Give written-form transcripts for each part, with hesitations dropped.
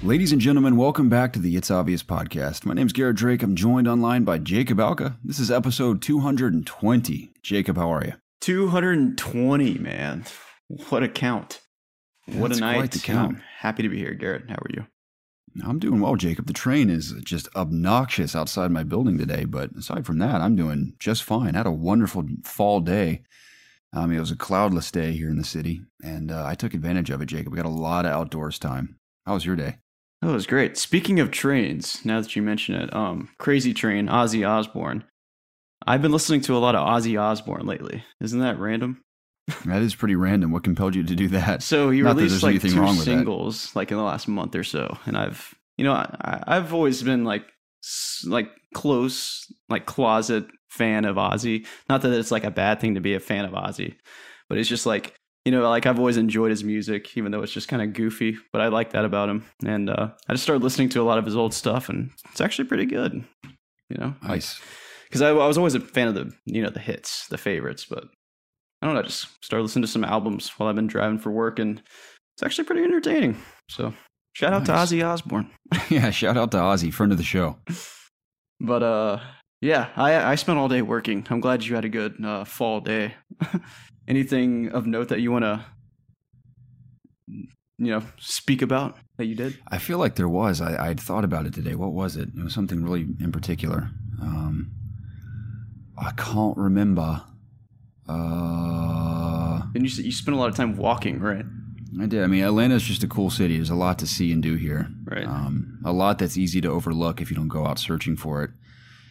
Ladies and gentlemen, welcome back to the It's Obvious podcast. My name's Garrett Drake. I'm joined online by Jacob Alka. This is episode 220. Jacob, how are you? 220, man. What a count. What a night. Quite the count. I'm happy to be here, Garrett. How are you? I'm doing well, Jacob. The train is just obnoxious outside my building today, but aside from that, I'm doing just fine. I had a wonderful fall day. It was a cloudless day here in the city, and I took advantage of it, Jacob. We got a lot of outdoors time. How was your day? Oh, it was great. Speaking of trains, now that you mention it, Crazy Train, Ozzy Osbourne. I've been listening to a lot of Ozzy Osbourne lately. Isn't that random? That is pretty random. What compelled you to do that? So he Not that released there's like anything wrong two with singles like in the last month or so, and I've always been like close, like closet fan of Ozzy. Not that it's like a bad thing to be a fan of Ozzy, but it's just like, like I've always enjoyed his music, even though it's just kind of goofy, but I like that about him. And I just started listening to a lot of his old stuff, and it's actually pretty good, Nice. Because I was always a fan of the hits, the favorites, but I don't know, I just started listening to some albums while I've been driving for work, and it's actually pretty entertaining. So shout out to Ozzy Osbourne. Yeah, shout out to Ozzy, friend of the show. But yeah, I spent all day working. I'm glad you had a good fall day. Anything of note that you want to, speak about that you did? I feel like there was. I'd thought about it today. What was it? It was something really in particular. I can't remember. And you spent a lot of time walking, right? I did. I mean, Atlanta's just a cool city. There's a lot to see and do here. Right. A lot that's easy to overlook if you don't go out searching for it.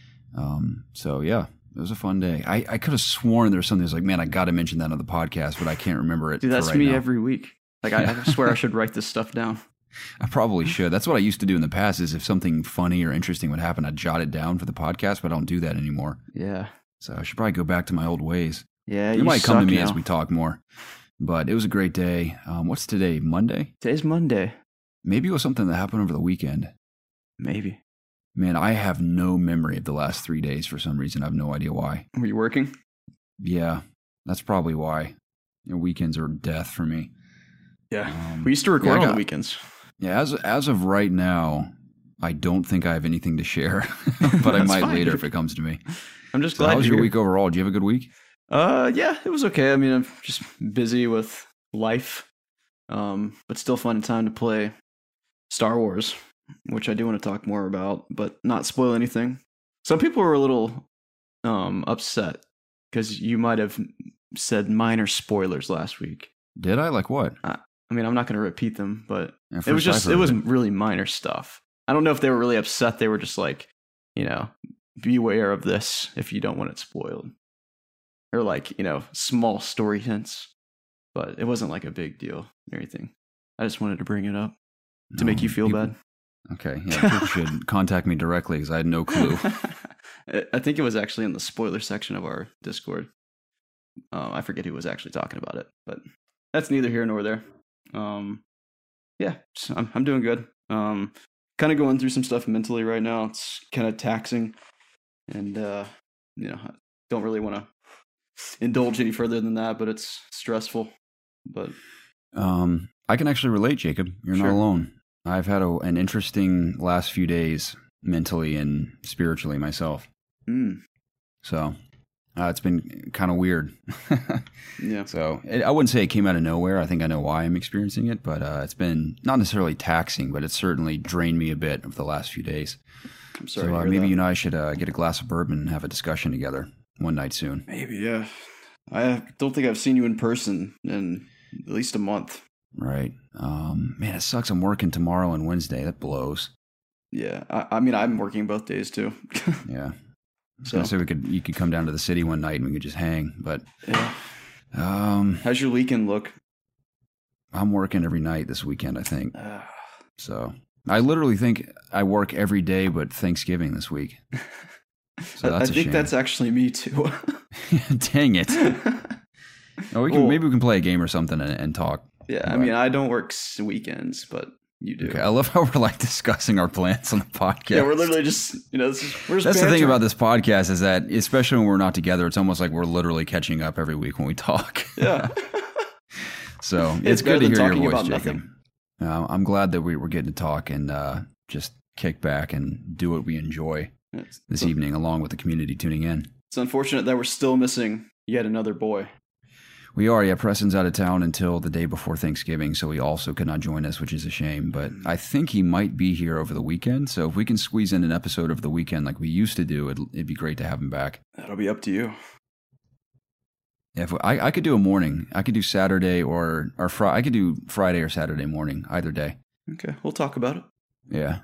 So yeah, it was a fun day. I could have sworn there was something that's like, man, I got to mention that on the podcast, but I can't remember it. Dude, that's right me now. every week. Like, I swear I should write this stuff down. I probably should. That's what I used to do in the past, is if something funny or interesting would happen, I'd jot it down for the podcast, but I don't do that anymore. Yeah. So I should probably go back to my old ways. Yeah, It might come to me now. as we talk more. But it was a great day. What's today? Monday? Today's Monday. Maybe it was something that happened over the weekend. Maybe. Man, I have no memory of the last 3 days for some reason. I have no idea why. Were you working? Yeah, that's probably why. Weekends are death for me. Yeah. We used to record on the weekends. Yeah, as of right now, I don't think I have anything to share, but I might later if it comes to me. I'm just So glad how was you're your here. week overall? Did you have a good week? Yeah, it was okay. I mean, I'm just busy with life, but still fun time to play Star Wars, which I do want to talk more about, but not spoil anything. Some people were a little upset because you might have said minor spoilers last week. Did I? Like what? I mean, I'm not going to repeat them, but Yeah, it was first I've it heard was of it. really minor stuff. I don't know if they were really upset. They were just like, beware of this if you don't want it spoiled. Or like, small story hints. But it wasn't like a big deal or anything. I just wanted to bring it up to make you feel bad. Okay, yeah, people should contact me directly because I had no clue. I think it was actually in the spoiler section of our Discord. I forget who was actually talking about it, but that's neither here nor there. Yeah, so I'm doing good. Kind of going through some stuff mentally right now. It's kind of taxing, and I don't really want to indulge any further than that, but it's stressful. But I can actually relate, Jacob. You're Sure. not alone. I've had an interesting last few days mentally and spiritually myself. So it's been kind of weird. yeah, So I wouldn't say it came out of nowhere. I think I know why I'm experiencing it, but it's been not necessarily taxing, but it's certainly drained me a bit over the last few days. I'm sorry. So to hear maybe that. you and I should get a glass of bourbon and have a discussion together one night soon. Maybe, yeah. I don't think I've seen you in person in at least a month. Right. Man, it sucks. I'm working tomorrow and Wednesday. That blows. Yeah, I mean, I'm working both days too. Yeah. So, So you could come down to the city one night and we could just hang. But yeah. How's your weekend look? I'm working every night this weekend, I think. So I literally think I work every day but Thanksgiving this week. So I that's a think shame. that's actually me too. Dang it. Oh, maybe we can play a game or something and talk. Yeah, I But- mean, I don't work weekends, but you do. Okay, I love how we're like discussing our plans on the podcast. Yeah, we're literally just, we're just That's the thing bantering. about this podcast is that, especially when we're not together, it's almost like we're literally catching up every week when we talk. Yeah. So It's it's good better to than hear your talking voice, about Jacob. nothing. I'm glad that we were getting to talk and just kick back and do what we enjoy this evening, along with the community tuning in. It's unfortunate that we're still missing yet another boy. We are, yeah. Preston's out of town until the day before Thanksgiving, so he also could not join us, which is a shame. But I think he might be here over the weekend, so if we can squeeze in an episode over the weekend like we used to do, it'd be great to have him back. That'll be up to you. If I could do a morning, I could do Saturday or I could do Friday or Saturday morning, either day. Okay, we'll talk about it. Yeah.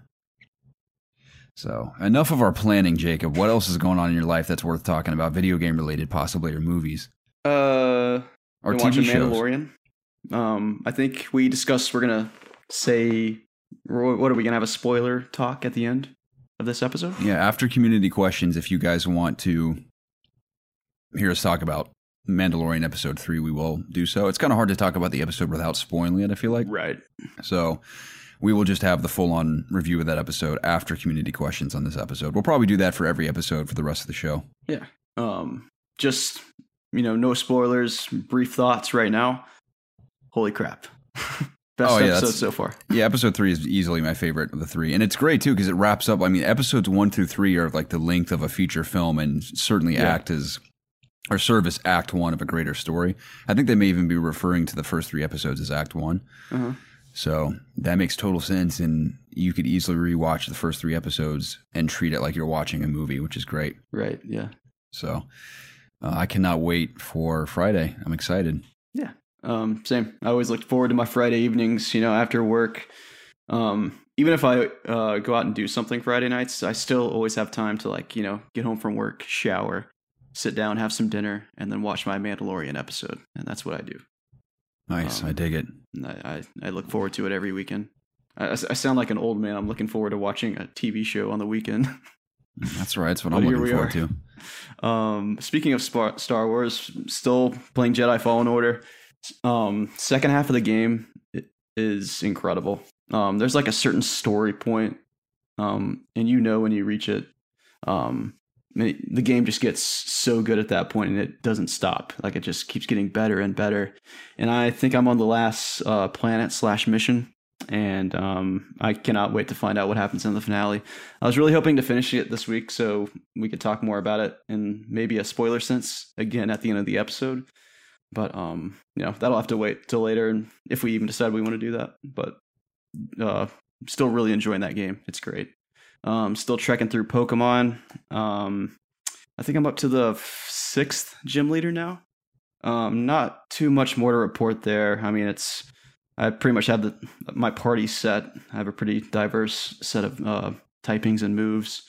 So enough of our planning, Jacob. What else is going on in your life that's worth talking about? Video game related, possibly, or movies? Or TV shows. Mandalorian. I think we discussed we're gonna say, what are we gonna have a spoiler talk at the end of this episode? Yeah, after community questions, if you guys want to hear us talk about Mandalorian episode 3, we will do so. It's kind of hard to talk about the episode without spoiling it, I feel like. Right. So we will just have the full-on review of that episode after community questions on this episode. We'll probably do that for every episode for the rest of the show. Yeah. Just, no spoilers, brief thoughts right now. Holy crap. Best episode so far. Yeah, episode 3 is easily my favorite of the 3. And it's great, too, because it wraps up. I mean, episodes 1 through 3 are like the length of a feature film and certainly serve as act 1 of a greater story. I think they may even be referring to the first 3 episodes as act 1. Uh-huh. So that makes total sense. And you could easily rewatch the first 3 episodes and treat it like you're watching a movie, which is great. Right. Yeah. So I cannot wait for Friday. I'm excited. Yeah. Same. I always look forward to my Friday evenings, after work. Even if I go out and do something Friday nights, I still always have time to get home from work, shower, sit down, have some dinner, and then watch my Mandalorian episode. And that's what I do. Nice. I dig it. I look forward to it every weekend. I sound like an old man. I'm looking forward to watching a TV show on the weekend. That's right. That's what I'm looking forward to. Speaking of Star Wars, still playing Jedi Fallen Order. Second half of the game is incredible. There's like a certain story point, and when you reach it, the game just gets so good at that point, and it doesn't stop. Like, it just keeps getting better and better. And I think I'm on the last planet/mission, and I cannot wait to find out what happens in the finale. I was really hoping to finish it this week so we could talk more about it in maybe a spoiler sense again at the end of the episode. But that'll have to wait till later, and if we even decide we want to do that. But still really enjoying that game. It's great. Still trekking through Pokemon. I think I'm up to the 6th gym leader now. Not too much more to report there. I mean, I pretty much have my party set. I have a pretty diverse set of typings and moves.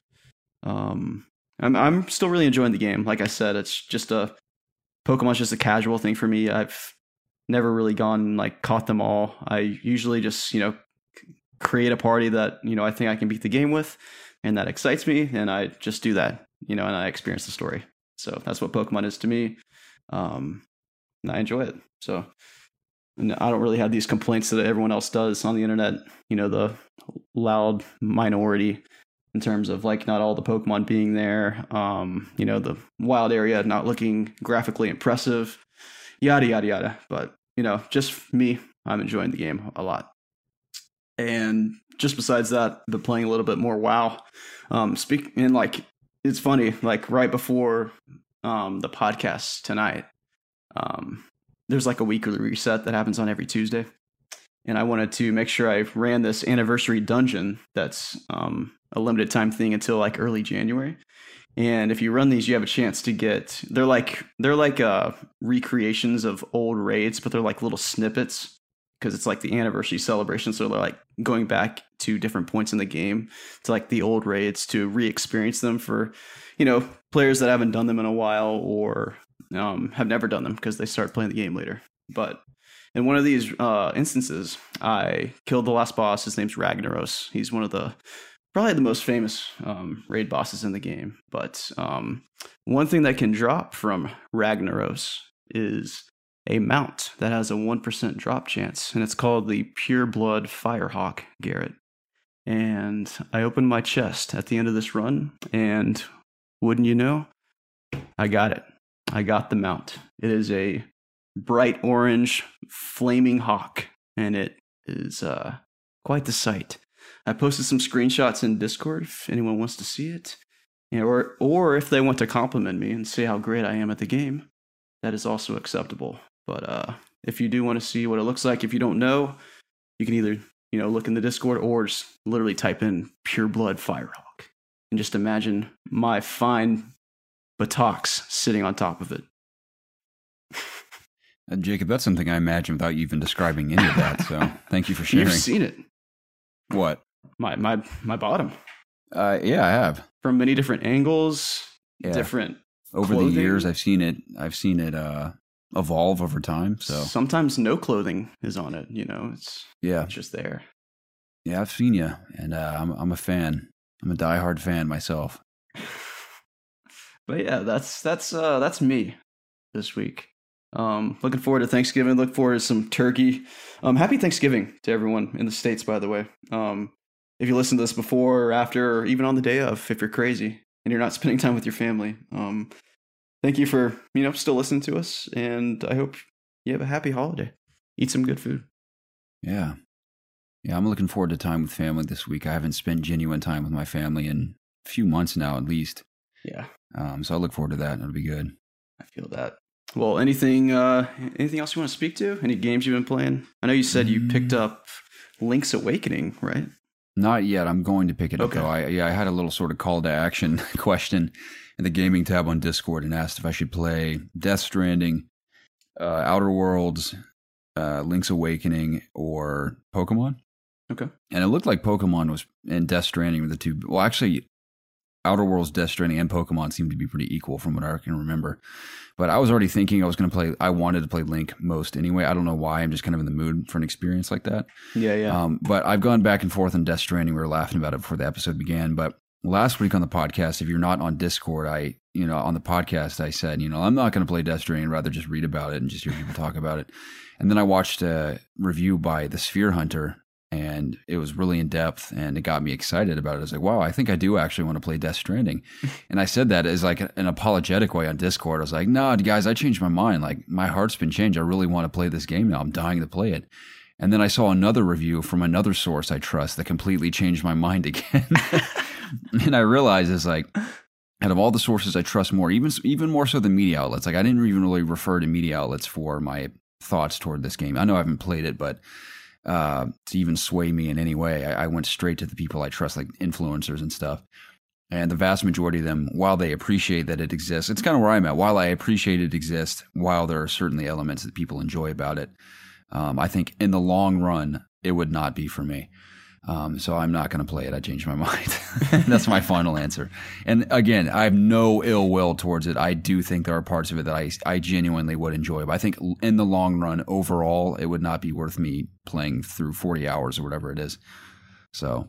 I'm still really enjoying the game. Like I said, it's just Pokemon's just a casual thing for me. I've never really gone and caught them all. I usually just create a party that I think I can beat the game with, and that excites me, and I just do that, and I experience the story. So that's what Pokemon is to me, and I enjoy it. So, and I don't really have these complaints that everyone else does on the internet, the loud minority in terms of not all the Pokemon being there, the wild area not looking graphically impressive, yada yada yada. But just me, I'm enjoying the game a lot. And just besides that, I've been playing a little bit more WoW. It's funny, right before the podcast tonight, there's a weekly reset that happens on every Tuesday. And I wanted to make sure I ran this anniversary dungeon that's a limited time thing until early January. And if you run these, you have a chance to get, they're like recreations of old raids, but they're little snippets, because it's the anniversary celebration. So they're going back to different points in the game to the old raids to re-experience them for, players that haven't done them in a while or have never done them because they start playing the game later. But in one of these instances, I killed the last boss. His name's Ragnaros. He's one of probably the most famous raid bosses in the game. But one thing that can drop from Ragnaros is a mount that has a 1% drop chance, and it's called the Pure Blood Firehawk Garrett. And I opened my chest at the end of this run, and wouldn't you know, I got it. I got the mount. It is a bright orange flaming hawk, and it is quite the sight. I posted some screenshots in Discord if anyone wants to see it, or if they want to compliment me and say how great I am at the game, that is also acceptable. But if you do want to see what it looks like, if you don't know, you can either look in the Discord or just literally type in Pure Blood Firehawk and just imagine my fine buttocks sitting on top of it. Jacob, that's something I imagine without you even describing any of that. So thank you for sharing. You've seen it. What? My bottom. Yeah, I have. From many different angles, different over clothing. the years. I've seen it evolve over time. So sometimes no clothing is on it. It's just there. Yeah, I've seen you, and I'm a fan. I'm a diehard fan myself. But yeah, that's me this week. Looking forward to Thanksgiving. Look forward to some turkey. Happy Thanksgiving to everyone in the States, by the way. If you listen to this before or after, or even on the day of, if you're crazy and you're not spending time with your family, thank you for still listening to us, and I hope you have a happy holiday. Eat some good food. Yeah, I'm looking forward to time with family this week. I haven't spent genuine time with my family in a few months now, at least. Yeah. So I look forward to that. It'll be good. I feel that. Well, anything else you want to speak to? Any games you've been playing? I know you said you picked up Link's Awakening, right? Not yet. I'm going to pick it up, though. I had a little sort of call to action question in the gaming tab on Discord and asked if I should play Death Stranding, Outer Worlds, Link's Awakening, or Pokemon. Okay. And it looked like Pokemon was and Death Stranding were the two. Well, actually, Outer Worlds, Death Stranding, and Pokemon seem to be pretty equal from what I can remember. But I was already thinking I wanted to play Link most anyway. I don't know why. I'm just kind of in the mood for an experience like that. Yeah. But I've gone back and forth on Death Stranding. We were laughing about it before the episode began. But last week on the podcast, if you're not on Discord, on the podcast, I said, I'm not going to play Death Stranding. I'd rather just read about it and just hear people talk about it. And then I watched a review by the Sphere Hunter, and it was really in depth, and it got me excited about it. I was like, wow, I think I do actually want to play Death Stranding. And I said that as like an apologetic way on Discord. I was like, no, guys, I changed my mind. Like, my heart's been changed. I really want to play this game now. I'm dying to play it. And then I saw another review from another source I trust that completely changed my mind again. And I realized it's like, out of all the sources I trust more, even more so than media outlets, like I didn't even really refer to media outlets for my thoughts toward this game. I know I haven't played it, but to even sway me in any way, I went straight to the people I trust, like influencers and stuff. And the vast majority of them, while they appreciate that it exists, it's kind of where I'm at. While I appreciate it exists, while there are certainly elements that people enjoy about it, I think in the long run, it would not be for me. So I'm not going to play it. I changed my mind. That's my final answer. And again, I have no ill will towards it. I do think there are parts of it that I genuinely would enjoy. But I think in the long run, overall, it would not be worth me playing through 40 hours or whatever it is. So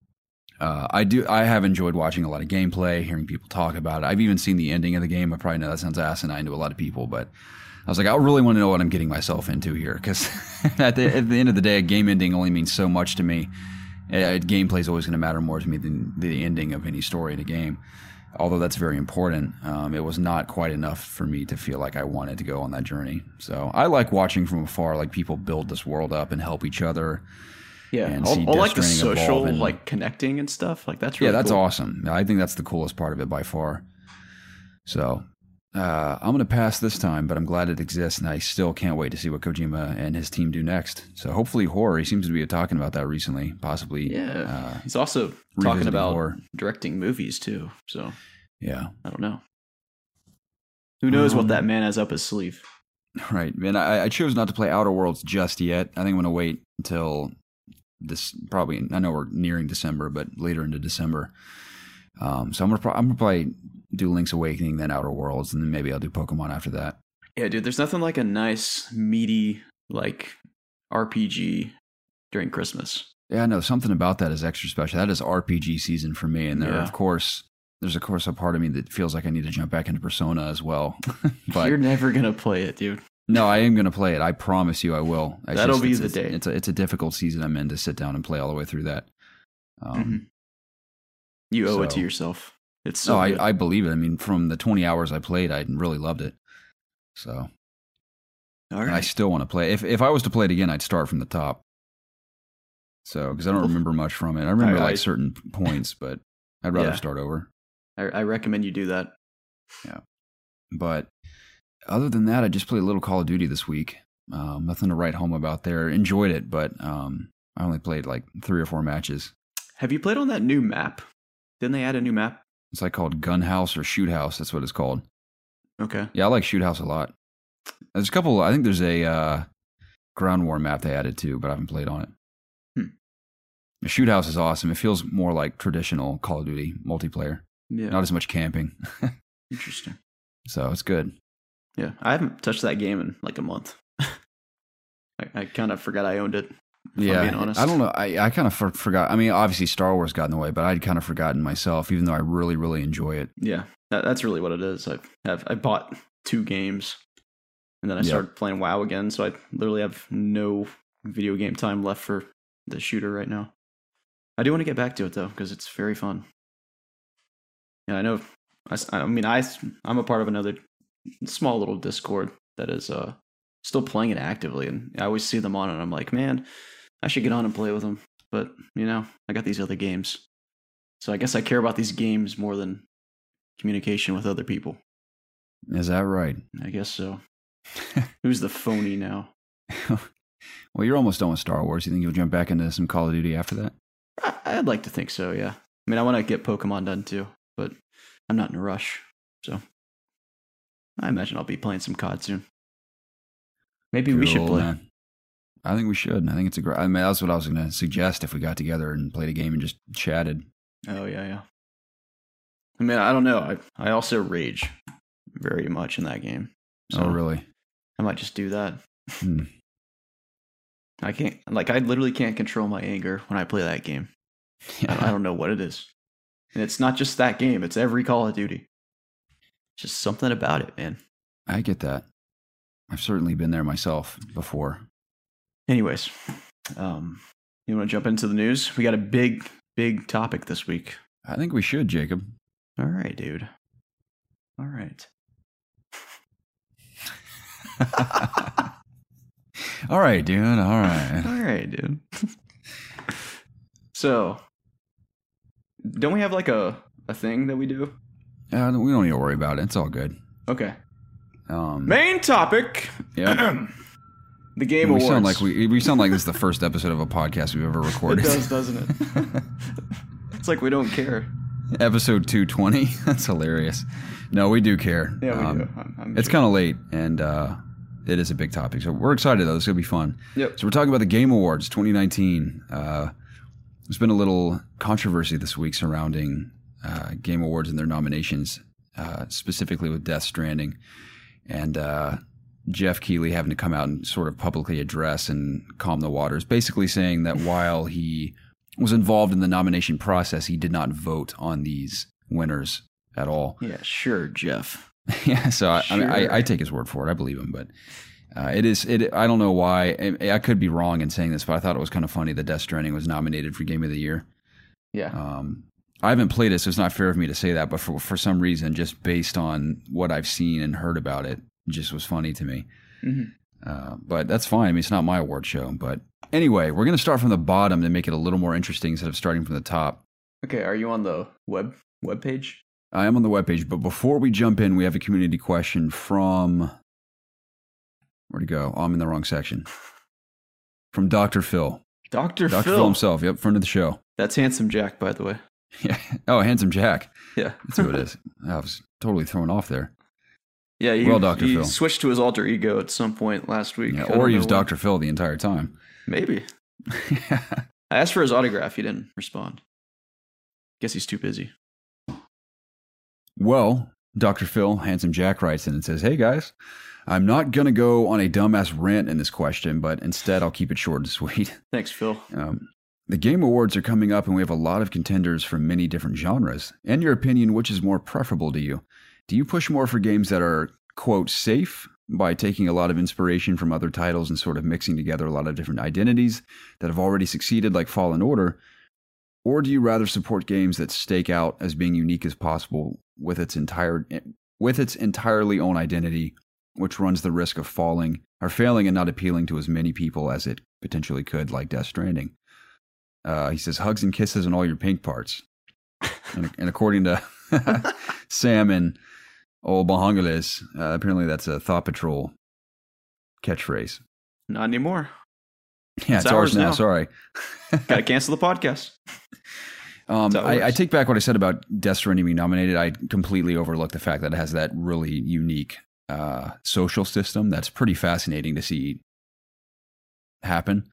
I have enjoyed watching a lot of gameplay, hearing people talk about it. I've even seen the ending of the game. I probably know that sounds asinine to a lot of people, but I was like, I really want to know what I'm getting myself into here. Because at the end of the day, a game ending only means so much to me. Gameplay is always going to matter more to me than the ending of any story in a game. Although that's very important, it was not quite enough for me to feel like I wanted to go on that journey. So I like watching from afar, like people build this world up and help each other. Yeah, and all like the social, like connecting and stuff. Like that's really that's cool. Awesome. I think that's the coolest part of it by far. So I'm going to pass this time, but I'm glad it exists, and I still can't wait to see what Kojima and his team do next. So hopefully horror. He seems to be talking about that recently, possibly. Yeah, he's also talking about directing movies too. So yeah, I don't know. Who knows what that man has up his sleeve? Right, and I chose not to play Outer Worlds just yet. I think I'm going to wait until this. Probably, I know we're nearing December, but later into December. So I'm gonna probably do Link's Awakening, then Outer Worlds, and then maybe I'll do Pokemon after that. Yeah, dude, there's nothing like a nice, meaty, like, RPG during Christmas. Yeah, no, something about that is extra special. That is RPG season for me, and there's of course a part of me that feels like I need to jump back into Persona as well. But you're never gonna play it, dude. No, I am gonna play it. I promise you I will. That'll be the day. It's a difficult season I'm in to sit down and play all the way through that. You owe it to yourself. It's so good. I believe it. I mean, from the 20 hours I played, I really loved it. So, all right. And I still want to play. If I was to play it again, I'd start from the top. So, because I don't remember much from it. I remember I- like certain points, but I'd rather Yeah. start over. I recommend you do that. But other than that, I just played a little Call of Duty this week. Nothing to write home about there. Enjoyed it, but I only played like 3 or 4 matches. Have you played on that new map? Didn't they add a new map? It's like called Gun House or Shoot House. That's what it's called. Okay. Yeah, I like Shoot House a lot. There's a couple. I think there's a Ground War map they added too, but I haven't played on it. The Shoot House is awesome. It feels more like traditional Call of Duty multiplayer. Yeah. Not as much camping. Interesting. So it's good. Yeah. I haven't touched that game in like a month. I kind of forgot I owned it. If I'm being honest. I don't know. I kind of forgot. I mean, obviously Star Wars got in the way, but I'd kind of forgotten myself, even though I really, really enjoy it. Yeah. That's really what it is. I bought 2 games and then I started playing WoW again. So I literally have no video game time left for the shooter right now. I do want to get back to it though, because it's very fun. Yeah, I know. I'm a part of another small little Discord that is still playing it actively, and I always see them on, and I'm like, man, I should get on and play with them. But I got these other games, so I guess I care about these games more than communication with other people. Is that right? I guess so. Who's the phony now? Well, you're almost done with Star Wars. You think you'll jump back into some Call of Duty after that? I'd like to think so, yeah. I mean, I want to get Pokemon done too, but I'm not in a rush. So I imagine I'll be playing some COD soon. Maybe we should Cool, play. man. I think we should. I think it's a great. I mean, that's what I was going to suggest if we got together and played a game and just chatted. Oh, yeah. I mean, I don't know. I also rage very much in that game. So Oh, really? I might just do that. Hmm. I literally can't control my anger when I play that game. I don't know what it is. And it's not just that game, it's every Call of Duty. Just something about it, man. I get that. I've certainly been there myself before. Anyways, you want to jump into the news? We got a big topic this week. I think we should, Jacob. All right, dude. All right. All right, dude. All right. All right, dude. So, don't we have like a thing that we do? We don't need to worry about it. It's all good. Okay. Um, Main topic. yeah. The Game we Awards. sound like we sound like this is the first episode of a podcast we've ever It recorded. does, doesn't it? It's like we don't care. Episode 220. That's hilarious. No, we do care. Yeah, we do. It's kind of late, and it is a big topic. So we're excited, though. This is going to be fun. Yep. So we're talking about the Game Awards 2019. There's been a little controversy this week surrounding Game Awards and their nominations, specifically with Death Stranding. And Jeff Keighley having to come out and sort of publicly address and calm the waters, basically saying that while he was involved in the nomination process, he did not vote on these winners at all. Yeah, sure, Jeff. Yeah, so I mean, Sure. I take his word for it. I believe him, but I don't know why. I could be wrong in saying this, but I thought it was kind of funny that Death Stranding was nominated for Game of the Year. Yeah. I haven't played it, so it's not fair of me to say that, but for some reason, just based on what I've seen and heard about it, it just was funny to me. Mm-hmm. But that's fine. I mean, it's not my award show. But anyway, we're going to start from the bottom to make it a little more interesting instead of starting from the top. Okay, are you on the web page? I am on the webpage, but before we jump in, we have a community question from... Where'd it go? Oh, I'm in the wrong section. From Dr. Phil. Dr. Dr. Phil. Phil himself. Yep, friend of the show. That's Handsome Jack, by the way. Yeah. Oh, Handsome Jack. Yeah. That's who it is. I was totally thrown off there. Yeah, Well, Dr. he Phil. switched to his alter ego at some point last week. Yeah, I don't or he know was when. Dr. Phil the entire time. Maybe. I asked for his autograph. He didn't respond. Guess he's too busy. Well, Dr. Phil, Handsome Jack, writes in and says, "Hey guys, I'm not going to go on a dumbass rant in this question, but instead I'll keep it short and sweet. Thanks, Phil. The Game Awards are coming up and we have a lot of contenders from many different genres. In your opinion, which is more preferable to you? Do you push more for games that are, quote, safe by taking a lot of inspiration from other titles and sort of mixing together a lot of different identities that have already succeeded like Fallen Order? Or do you rather support games that stake out as being unique as possible with its entirely own identity, which runs the risk of failing and not appealing to as many people as it potentially could, like Death Stranding?" He says, hugs and kisses on all your pink parts. And according to Sam and old Bahangalis, apparently that's a Thought Patrol catchphrase. Not anymore. Yeah, it's ours now. Sorry. Gotta cancel the podcast. I take back what I said about Death Stranding being nominated. I completely overlooked the fact that it has that really unique social system that's pretty fascinating to see happen.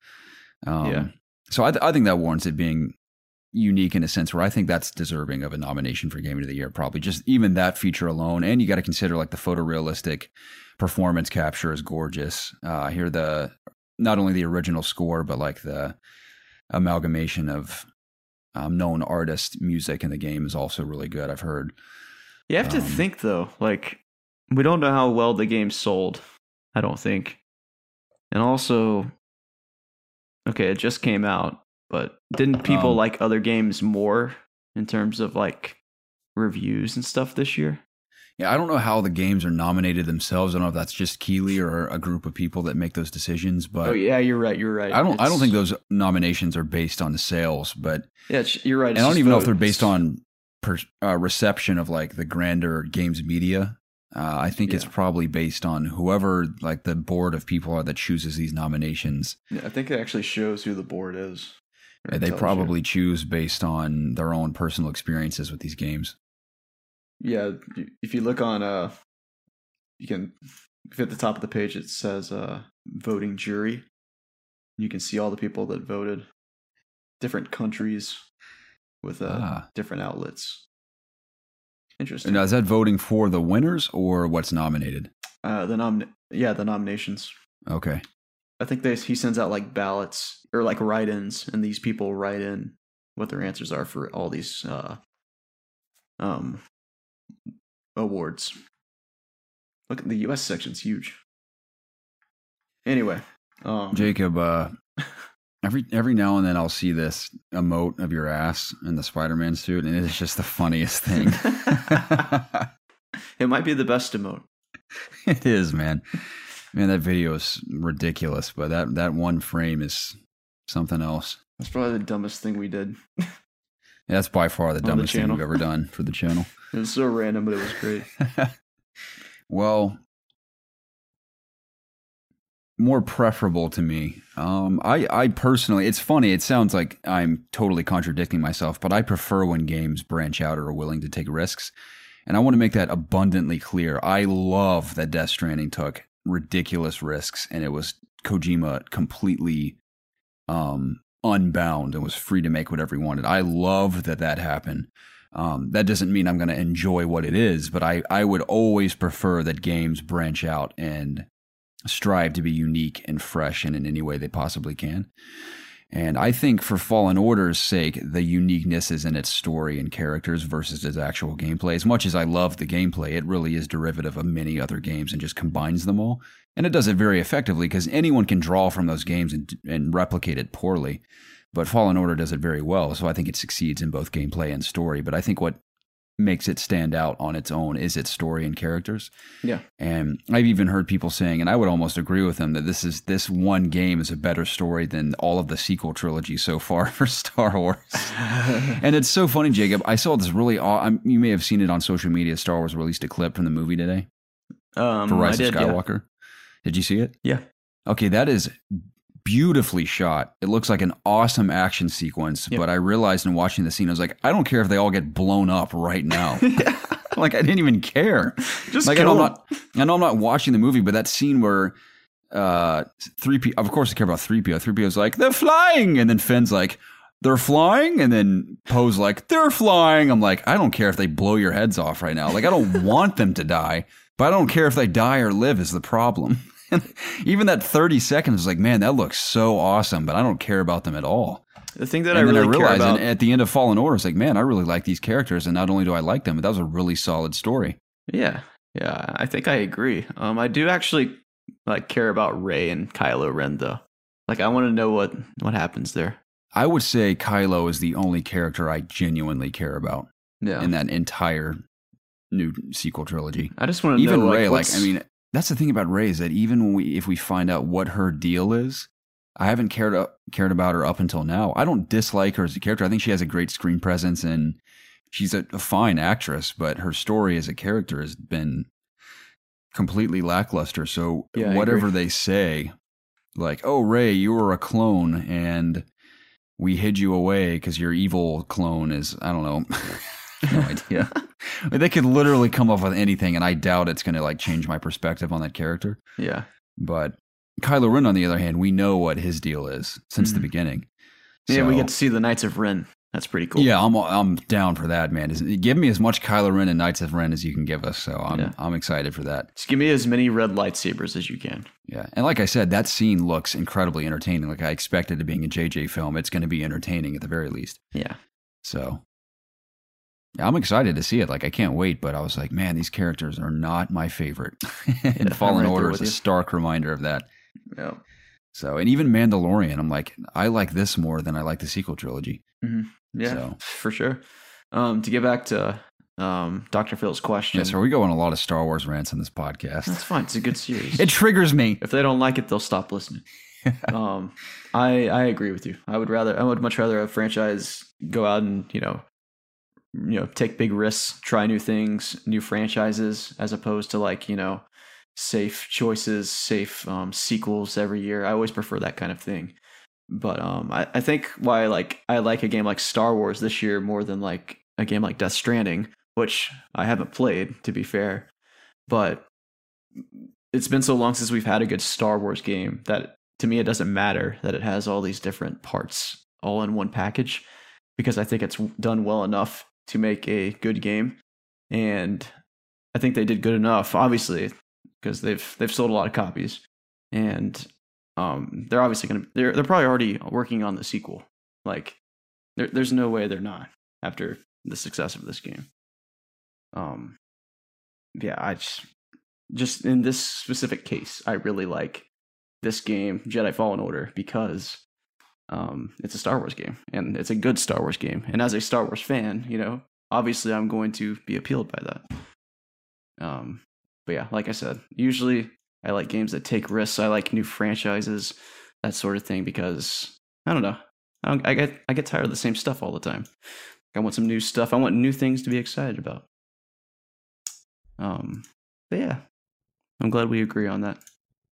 So I think that warrants it being unique in a sense where I think that's deserving of a nomination for Game of the Year, probably. Just even that feature alone. And you got to consider like the photorealistic performance capture is gorgeous. I hear not only the original score, but like the amalgamation of known artist music in the game is also really good, I've heard. You have to think, though, like, we don't know how well the game sold, I don't think. And also, okay, it just came out, but didn't people like other games more in terms of, like, reviews and stuff this year? Yeah, I don't know how the games are nominated themselves. I don't know if that's just Keighley or a group of people that make those decisions. But yeah, you're right. I don't think those nominations are based on the sales. But yeah, you're right. And I don't even know if they're based on reception of like the grander games media. I think it's probably based on whoever like the board of people are that chooses these nominations. Yeah, I think it actually shows who the board is. They probably choose based on their own personal experiences with these games. Yeah, if you look on, if at the top of the page it says voting jury. You can see all the people that voted, different countries with different outlets. Interesting. Now, is that voting for the winners or what's nominated? The nominations. Okay. I think he sends out like ballots or like write-ins, and these people write in what their answers are for all these awards. Look at the US section's huge. Anyway, Jacob, every now and then I'll see this emote of your ass in the Spider-Man suit, and it is just the funniest thing. It might be the best emote. It is, man. Man, that video is ridiculous, but that one frame is something else. That's probably the dumbest thing we did. Yeah, that's by far the dumbest thing we've ever done for the channel. It was so random, but it was great. Well, more preferable to me. I personally, it's funny, it sounds like I'm totally contradicting myself, but I prefer when games branch out or are willing to take risks. And I want to make that abundantly clear. I love that Death Stranding took ridiculous risks, and it was Kojima completely unbound and was free to make whatever he wanted. I love that happened. That doesn't mean I'm going to enjoy what it is, but I would always prefer that games branch out and strive to be unique and fresh and in any way they possibly can. And I think for Fallen Order's sake, the uniqueness is in its story and characters versus its actual gameplay. As much as I love the gameplay, it really is derivative of many other games and just combines them all. And it does it very effectively because anyone can draw from those games and replicate it poorly. But Fallen Order does it very well, so I think it succeeds in both gameplay and story. But I think what makes it stand out on its own is its story and characters. Yeah. And I've even heard people saying, and I would almost agree with them, that this one game is a better story than all of the sequel trilogy so far for Star Wars. And it's so funny, Jacob. I saw this really you may have seen it on social media. Star Wars released a clip from the movie today. For Rise of Skywalker. Yeah. Did you see it? Yeah. Okay, that is beautifully shot. It looks like an awesome action sequence, but I realized in watching the scene, I was like, I don't care if they all get blown up right now. Like, I didn't even care. Just like, I know I'm not watching the movie, but that scene where 3PO, of course I care about 3PO. 3PO's like, they're flying! And then Finn's like, they're flying? And then Poe's like, they're flying! I'm like, I don't care if they blow your heads off right now. Like, I don't want them to die, but I don't care if they die or live is the problem. Even that 30 seconds was like, man, that looks so awesome, but I don't care about them at all. The thing that I realized care about at the end of Fallen Order, it's like, man, I really like these characters, and not only do I like them, but that was a really solid story. Yeah, I think I agree. I do actually like care about Rey and Kylo Ren, though. Like, I want to know what happens there. I would say Kylo is the only character I genuinely care about in that entire new sequel trilogy. I just want to know, even Rey, I mean, that's the thing about Rey is that even if we find out what her deal is, I haven't cared about her up until now. I don't dislike her as a character. I think she has a great screen presence and she's a fine actress, but her story as a character has been completely lackluster. So Yeah, I whatever agree. they say, like, oh, Rey, you were a clone and we hid you away because your evil clone is, I don't know. No idea. They could literally come up with anything, and I doubt it's going to like change my perspective on that character. Yeah. But Kylo Ren, on the other hand, we know what his deal is since the Mhm. beginning. Yeah, we So, get to see the Knights of Ren. That's pretty cool. yeah, I'm down for that, man. Give me as much Kylo Ren and Knights of Ren as you can give us. So Yeah. I'm excited for that. Just give me as many red lightsabers as you can. Yeah, and like I said, that scene looks incredibly entertaining. Like I expected it being a JJ film. It's going to be entertaining at the very least. Yeah. So yeah, I'm excited to see it. Like I can't wait. But I was like, man, these characters are not my favorite. And I'm Fallen right there Order with is a you. stark reminder of that. Yeah. So, and even Mandalorian, I'm like, I like this more than I like the sequel trilogy. Yeah, So- for sure. To get back to Dr. Phil's question. Yeah, so we go on a lot of Star Wars rants on this podcast. That's fine. It's a good series. It triggers me. If they don't like it, they'll stop listening. I agree with you. I would much rather a franchise go out and take big risks, try new things, new franchises, as opposed to like safe choices, safe sequels every year. I always prefer that kind of thing. But I think why I like a game like Star Wars this year more than like a game like Death Stranding, which I haven't played, to be fair. But it's been so long since we've had a good Star Wars game that to me it doesn't matter that it has all these different parts all in one package, because I think it's done well enough to make a good game. And I think they did good enough, obviously, because they've sold a lot of copies. And they're obviously they're probably already working on the sequel. Like there's no way they're not after the success of this game. Yeah, I just in this specific case, I really like this game, Jedi Fallen Order, because it's a Star Wars game and it's a good Star Wars game. And as a Star Wars fan, obviously I'm going to be appealed by that. But yeah, like I said, usually I like games that take risks. I like new franchises, that sort of thing, because I don't know. I get tired of the same stuff all the time. I want some new stuff. I want new things to be excited about. But yeah, I'm glad we agree on that.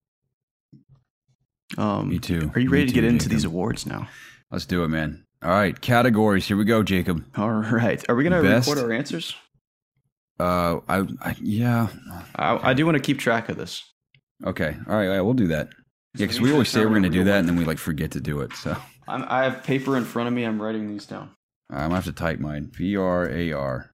Me too. Are you ready Me to get too, into Jacob. these awards now? Let's do it, man. All right, categories. Here we go, Jacob. All right. Are we gonna Best- record our answers? Yeah. I do want to keep track of this. Okay. All right. Yeah, we'll do that. Yeah, because we always say we're going to do that, and then we like forget to do it. So I have paper in front of me. I'm writing these down. I'm gonna have to type mine. VRAR.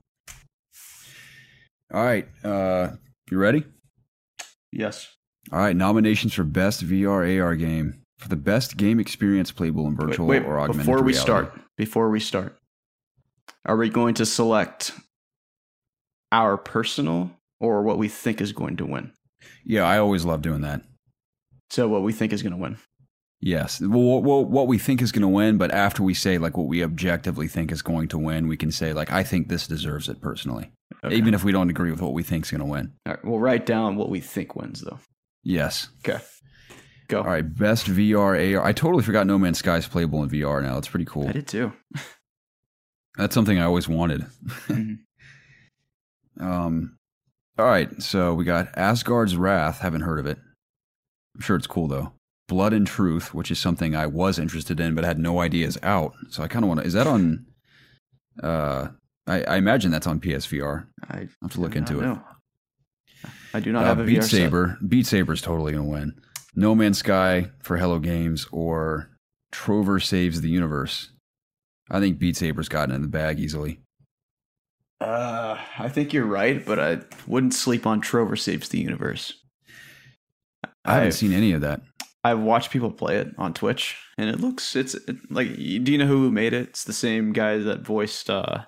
All right. You ready? Yes. All right. Nominations for best VRAR game for the best game experience playable in virtual Wait, or augmented before we reality. start, are we going to select our personal or what we think is going to win? Yeah, I always love doing that. So what we think is going to win. Yes. Well, what we think is going to win, but after we say like what we objectively think is going to win, we can say like I think this deserves it personally, Okay. even if we don't agree with what we think is going to win. All right, we'll write down what we think wins, though. Yes. Okay. Go. All right. Best VR AR. I totally forgot No Man's Sky is playable in VR now. It's pretty cool. I did too. That's something I always wanted. Mhm. All right. So we got Asgard's Wrath. Haven't heard of it. I'm sure it's cool though. Blood and Truth, which is something I was interested in but had no idea is out. So I kind of want to. Is that on? I imagine that's on PSVR. I I'll have to look into it. know. I do not have a Beat VR set. Saber. Beat Saber is totally going to win. No Man's Sky for Hello Games or Trover Saves the Universe. I think Beat Saber's gotten in the bag easily. I think you're right, but I wouldn't sleep on Trover Saves the Universe. I haven't seen any of that. I've watched people play it on Twitch, and it's like, do you know who made it? It's the same guy that voiced what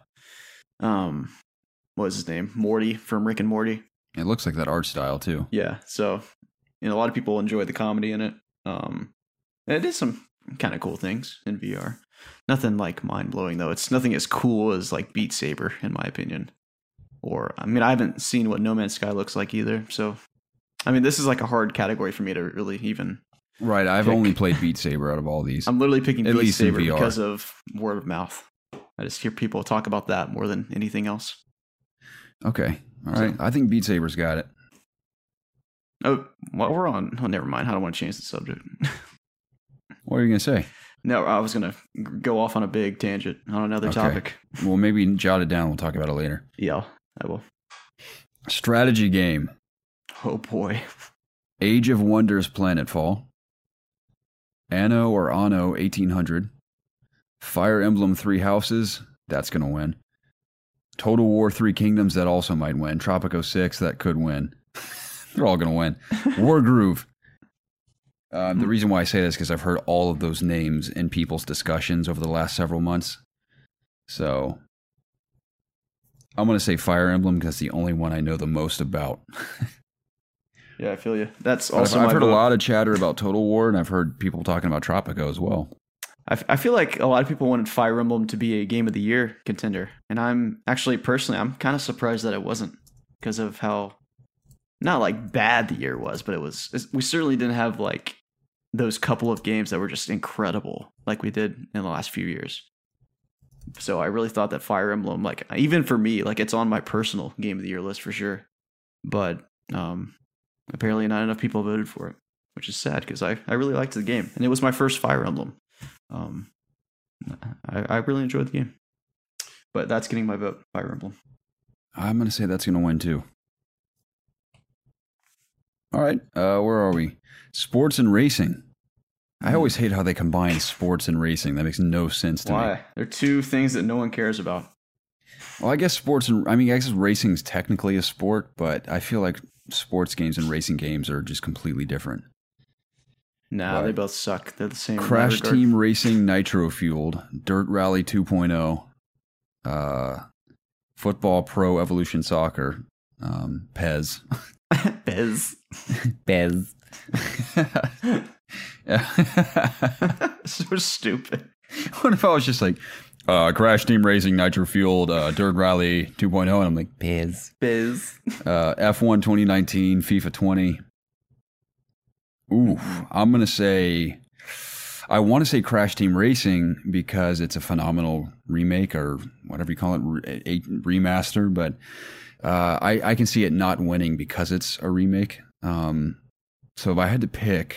was his name? Morty from Rick and Morty. It looks like that art style too. Yeah, so a lot of people enjoy the comedy in it. And it did some kind of cool things in VR. Nothing like mind blowing though. It's nothing as cool as like Beat Saber, in my opinion. Or I haven't seen what No Man's Sky looks like either. So, this is like a hard category for me to really even Right, I've pick. only played Beat Saber out of all these. I'm literally picking At Beat least in Saber VR. because of word of mouth. I just hear people talk about that more than anything else. Okay, all right. I think Beat Saber's got it. Oh, well, we're on. Oh, never mind. I don't want to change the subject. What are you going to say? No, I was going to go off on a big tangent on another Okay. topic. Well, maybe jot it down. We'll talk about it later. Yeah, I will. Strategy game. Oh, boy. Age of Wonders Planetfall. Anno or Anno 1800. Fire Emblem Three Houses. That's going to win. Total War Three Kingdoms. That also might win. Tropico 6. That could win. They're all going to win. Wargroove. The reason why I say this is because I've heard all of those names in people's discussions over the last several months. So I'm going to say Fire Emblem because it's the only one I know the most about. Yeah, I feel you. That's also I've my heard vote. a lot of chatter about Total War, and I've heard people talking about Tropico as well. I feel like a lot of people wanted Fire Emblem to be a Game of the Year contender. And I'm actually, personally, I'm kind of surprised that it wasn't because of how, not like bad the year was, but we certainly didn't have like those couple of games that were just incredible like we did in the last few years. So I really thought that Fire Emblem, like even for me, like it's on my personal Game of the Year list for sure. But apparently not enough people voted for it, which is sad because I really liked the game. And it was my first Fire Emblem. I really enjoyed the game. But that's getting my vote, Fire Emblem. I'm going to say that's going to win too. All right, where are we? Sports and racing. I always hate how they combine sports and racing. That makes no sense to me. Why? They're two things that no one cares about. Well, I guess I guess racing's technically a sport, but I feel like sports games and racing games are just completely different. Nah, What? they both suck. They're the same. in that Crash regard. Team Racing Nitro Fueled, Dirt Rally 2.0, Football Pro Evolution Soccer, PEZ. Bez. PEZ. So stupid. What if I was just like, Crash Team Racing Nitro Fueled, Dirt Rally 2.0, and I'm like, PEZ. Biz. F1 2019, FIFA 20. Ooh, I'm going to say, I want to say Crash Team Racing because it's a phenomenal remake or whatever you call it, a remaster, but I can see it not winning because it's a remake. So if I had to pick,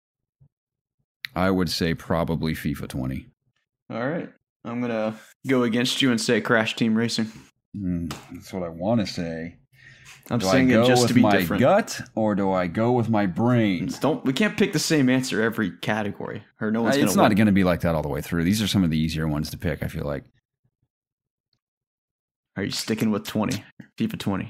I would say probably FIFA 20. All right. I'm going to go against you and say Crash Team Racing. That's what I want to say. I'm Do I saying go it just with to be my different. gut or do I go with my brain? We can't pick the same answer every category, or no one's going to. It's not going to be like that all the way through. These are some of the easier ones to pick, I feel like. Are you sticking with 20? FIFA 20.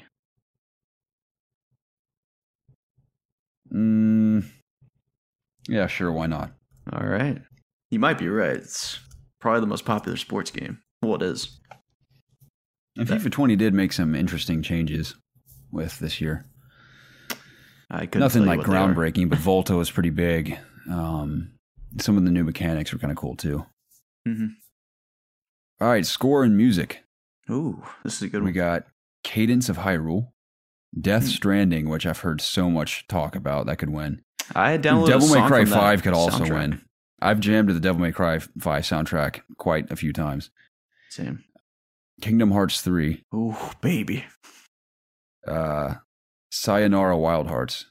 Yeah, sure. Why not? All right. You might be right. It's probably the most popular sports game. Well, it is. And FIFA 20 did make some interesting changes with this year. I couldn't Nothing tell you like what they are. groundbreaking, but Volta was pretty big. Some of the new mechanics were kind of cool too. Mm-hmm. All right, score and music. Ooh, this is a good We one. got Cadence of Hyrule, Death Stranding, which I've heard so much talk about. That could win. I had downloaded Devil a May song Cry from that 5 could also soundtrack. win. I've jammed to the Devil May Cry 5 soundtrack quite a few times. Same. Kingdom Hearts 3, Ooh, baby. Sayonara Wild Hearts.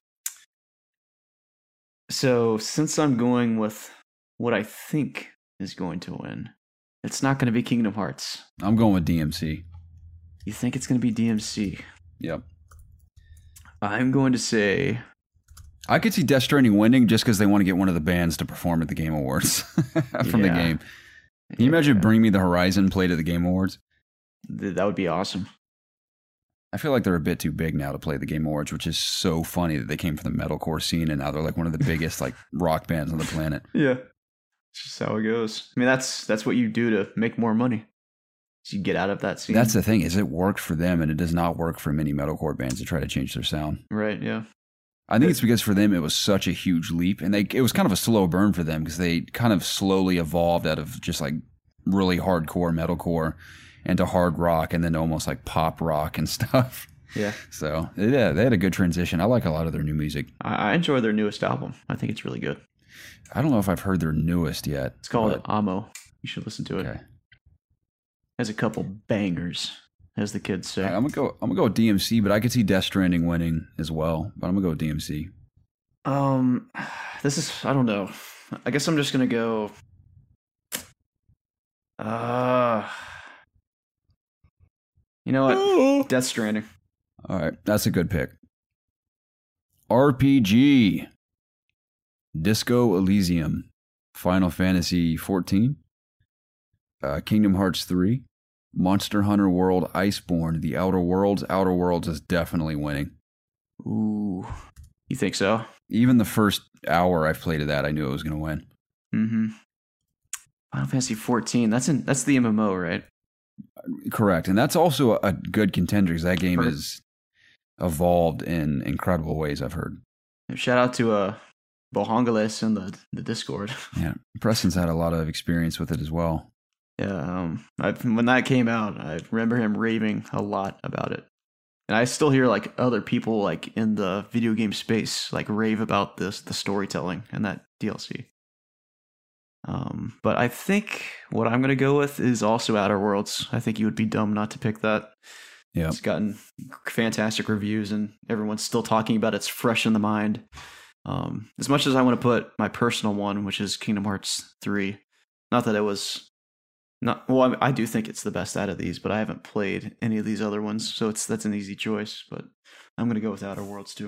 So, since I'm going with what I think is going to win, it's not going to be Kingdom Hearts. I'm going with DMC. You think it's going to be DMC? Yep. I'm going to say I could see Death Stranding winning just because they want to get one of the bands to perform at the Game Awards from the Yeah. game. Can you imagine Bring Me the Horizon played at the Game Awards? That would be awesome. I feel like they're a bit too big now to play the Game Awards, which is so funny that they came from the metalcore scene and now they're like one of the biggest like rock bands on the planet. Yeah. It's just how it goes. I mean, that's what you do to make more money. So you get out of that scene. That's the thing, is it worked for them and it does not work for many metalcore bands to try to change their sound. right, yeah. I think it's because for them it was such a huge leap, and it was kind of a slow burn for them because they kind of slowly evolved out of just like really hardcore metalcore into hard rock and then almost like pop rock and stuff. Yeah. So yeah, they had a good transition. I like a lot of their new music. I enjoy their newest album. I think it's really good. I don't know if I've heard their newest yet. It's called Amo. You should listen to it. Okay. Has a couple bangers, as the kids say. I'm gonna go with DMC, but I could see Death Stranding winning as well. But I'm gonna go with DMC. This is, I don't know. I guess I'm just gonna go. You know what? Death Stranding. All right, that's a good pick. RPG. Disco Elysium, Final Fantasy 14, Kingdom Hearts 3, Monster Hunter World Iceborne, The Outer Worlds. Outer Worlds is definitely winning. Ooh, you think so? Even the first hour I've played of that, I knew it was going to win. Mm-hmm. Final Fantasy 14. That's the MMO, right? Correct, and that's also a good contender because that game has evolved in incredible ways. I've heard. Shout out to Bohongales in the Discord. Yeah, Preston's had a lot of experience with it as well. Yeah, when that came out, I remember him raving a lot about it, and I still hear like other people like in the video game space like rave about the storytelling and that DLC. But I think what I'm gonna go with is also Outer Worlds. I think you would be dumb not to pick that. Yeah, it's gotten fantastic reviews, and everyone's still talking about it. It's fresh in the mind. As much as I want to put my personal one, which is Kingdom Hearts 3, not that it was not, well, I do think it's the best out of these, but I haven't played any of these other ones, so that's an easy choice, but I'm going to go with Outer Worlds too.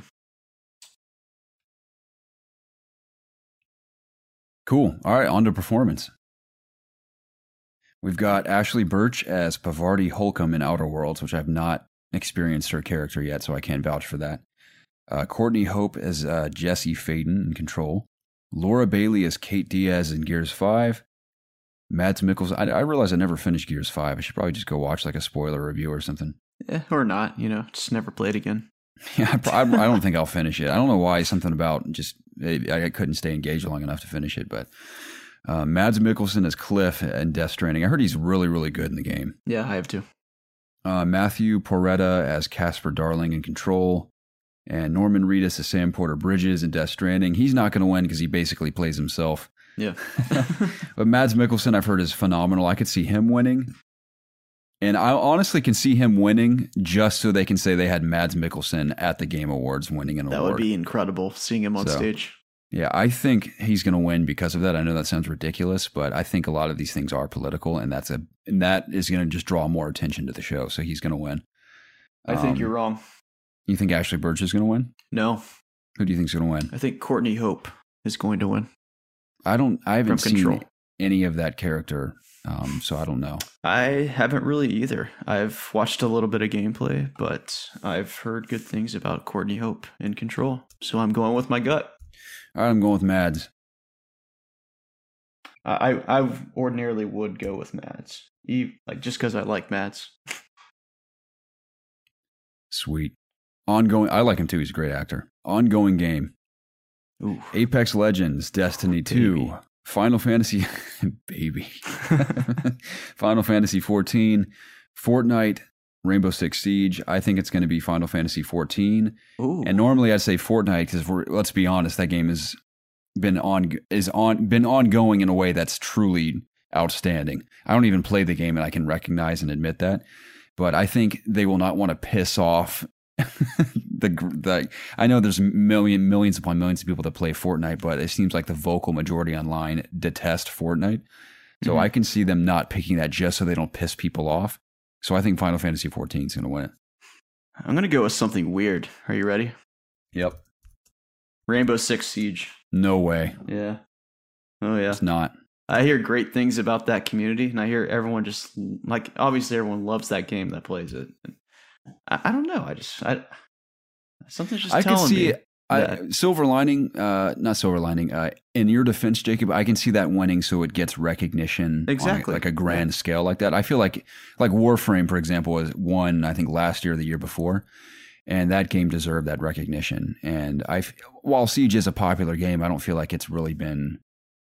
Cool. All right, on to performance. We've got Ashley Birch as Pavarti Holcomb in Outer Worlds, which I've not experienced her character yet, so I can't vouch for that. Courtney Hope as Jesse Faden in Control. Laura Bailey as Kate Diaz in Gears 5. Mads Mikkelsen. I realize I never finished Gears 5. I should probably just go watch like a spoiler review or something. Yeah, or not, just never play it again. Yeah, I don't think I'll finish it. I don't know why. Something about just I couldn't stay engaged long enough to finish it. But Mads Mikkelsen as Cliff in Death Stranding. I heard he's really, really good in the game. Yeah, I have too. Matthew Porretta as Casper Darling in Control. And Norman Reedus as Sam Porter Bridges in Death Stranding. He's not going to win because he basically plays himself. Yeah. But Mads Mikkelsen, I've heard, is phenomenal. I could see him winning. And I honestly can see him winning just so they can say they had Mads Mikkelsen at the Game Awards winning an award. That would be incredible, seeing him on stage. Yeah, I think he's going to win because of that. I know that sounds ridiculous, but I think a lot of these things are political, and that is going to just draw more attention to the show. So he's going to win. I think you're wrong. You think Ashley Birch is going to win? No. Who do you think is going to win? I think Courtney Hope is going to win. I haven't seen any of that character, so I don't know. I haven't really either. I've watched a little bit of gameplay, but I've heard good things about Courtney Hope in Control, so I'm going with my gut. All right, I'm going with Mads. I ordinarily would go with Mads, just because I like Mads. Sweet. Ongoing. I like him too. He's a great actor. Ongoing game. Ooh. Apex Legends, Destiny 2, baby. Final Fantasy, baby. Final Fantasy 14, Fortnite, Rainbow Six Siege. I think it's going to be Final Fantasy 14. Ooh. And normally I'd say Fortnite because let's be honest, that game has been ongoing in a way that's truly outstanding. I don't even play the game, and I can recognize and admit that. But I think they will not want to piss off I know there's millions upon millions of people that play Fortnite, but it seems like the vocal majority online detest Fortnite. So I can see them not picking that just so they don't piss people off. So I think Final Fantasy 14 is going to win it. I'm going to go with something weird. Are you ready? Yep. Rainbow Six Siege. No way. Yeah. Oh yeah. It's not. I hear great things about that community, and I hear everyone just obviously everyone loves that game that plays it. I don't know. Something's just telling me. Silver lining, not silver lining. In your defense, Jacob, I can see that winning, so it gets recognition, exactly, on a grand scale like that. I feel like Warframe, for example, was won I think last year or the year before, and that game deserved that recognition. And while Siege is a popular game, I don't feel like it's really been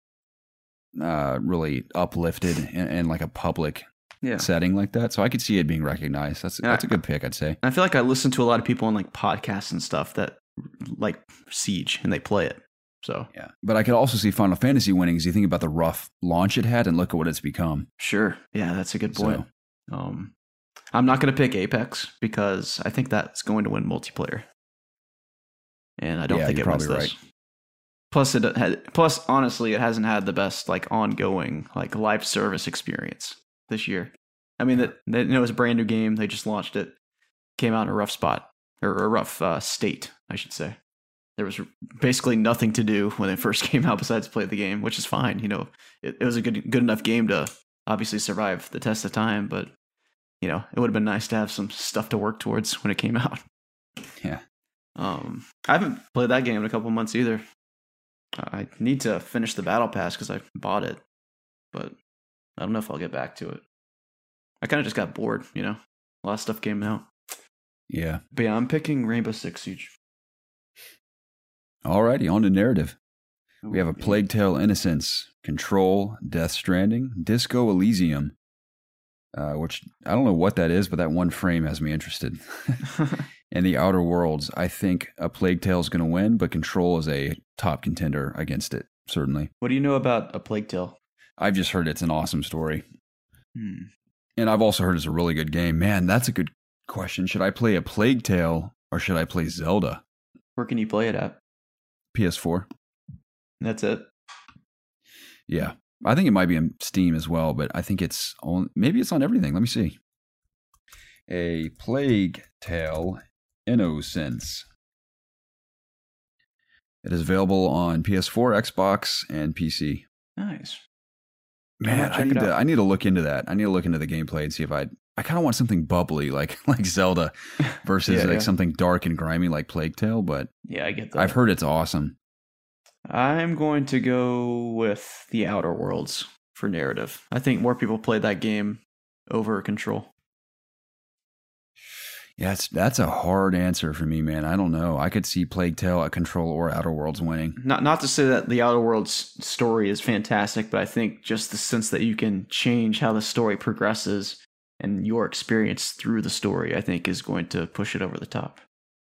really uplifted in like a public setting like that. So I could see it being recognized. That's a good pick, I'd say. I feel like I listen to a lot of people on like podcasts and stuff that like Siege and they play it. So Yeah. But I could also see Final Fantasy winning as you think about the rough launch it had and look at what it's become. sure, yeah, that's a good point. So, I'm not going to pick Apex because I think that's going to win multiplayer, and I don't Yeah, think you're it wins probably this. Plus, honestly, it hasn't had the best like ongoing like live service experience this year. I mean, that it was a brand new game. They just launched it. Came out in a rough spot or a rough state, I should say. There was basically nothing to do when it first came out besides play the game, which is fine. You know, it was a good enough game to obviously survive the test of time, but you know, it would have been nice to have some stuff to work towards when it came out. yeah. I haven't played that game in a couple months either. I need to finish the battle pass because I bought it, but I don't know if I'll get back to it. I kind of just got bored, you know. A lot of stuff came out. Yeah. But yeah, I'm picking Rainbow Six Siege. Alrighty, on to narrative. We have a Yeah. Plague Tale Innocence, Control, Death Stranding, Disco Elysium, which I don't know what that is, but that one frame has me interested. And The Outer Worlds. I think a Plague Tale is going to win, but Control is a top contender against it, certainly. What do you know about A Plague Tale? I've just heard it's an awesome story. Hmm. And I've also heard it's a really good game. Man, that's a good question. Should I play a Plague Tale or should I play Zelda? Where can you play it at? PS4. That's it. Yeah. I think it might be on Steam as well, but I think it's on, maybe it's on everything. Let me see. A Plague Tale Innocence. It is available on PS4, Xbox, and PC. Nice. Man, check it out. I need to look into that. I need to look into the gameplay and see if I kind of want something bubbly like Zelda versus Yeah. something dark and grimy like Plague Tale, but Yeah, I get that. I've heard it's awesome. I'm going to go with The Outer Worlds for narrative. I think more people play that game over Control. Yeah, that's a hard answer for me, man. I don't know. I could see Plague Tale at Control or Outer Worlds winning. Not to say that The Outer Worlds story is fantastic, but I think just the sense that you can change how the story progresses and your experience through the story, I think, is going to push it over the top.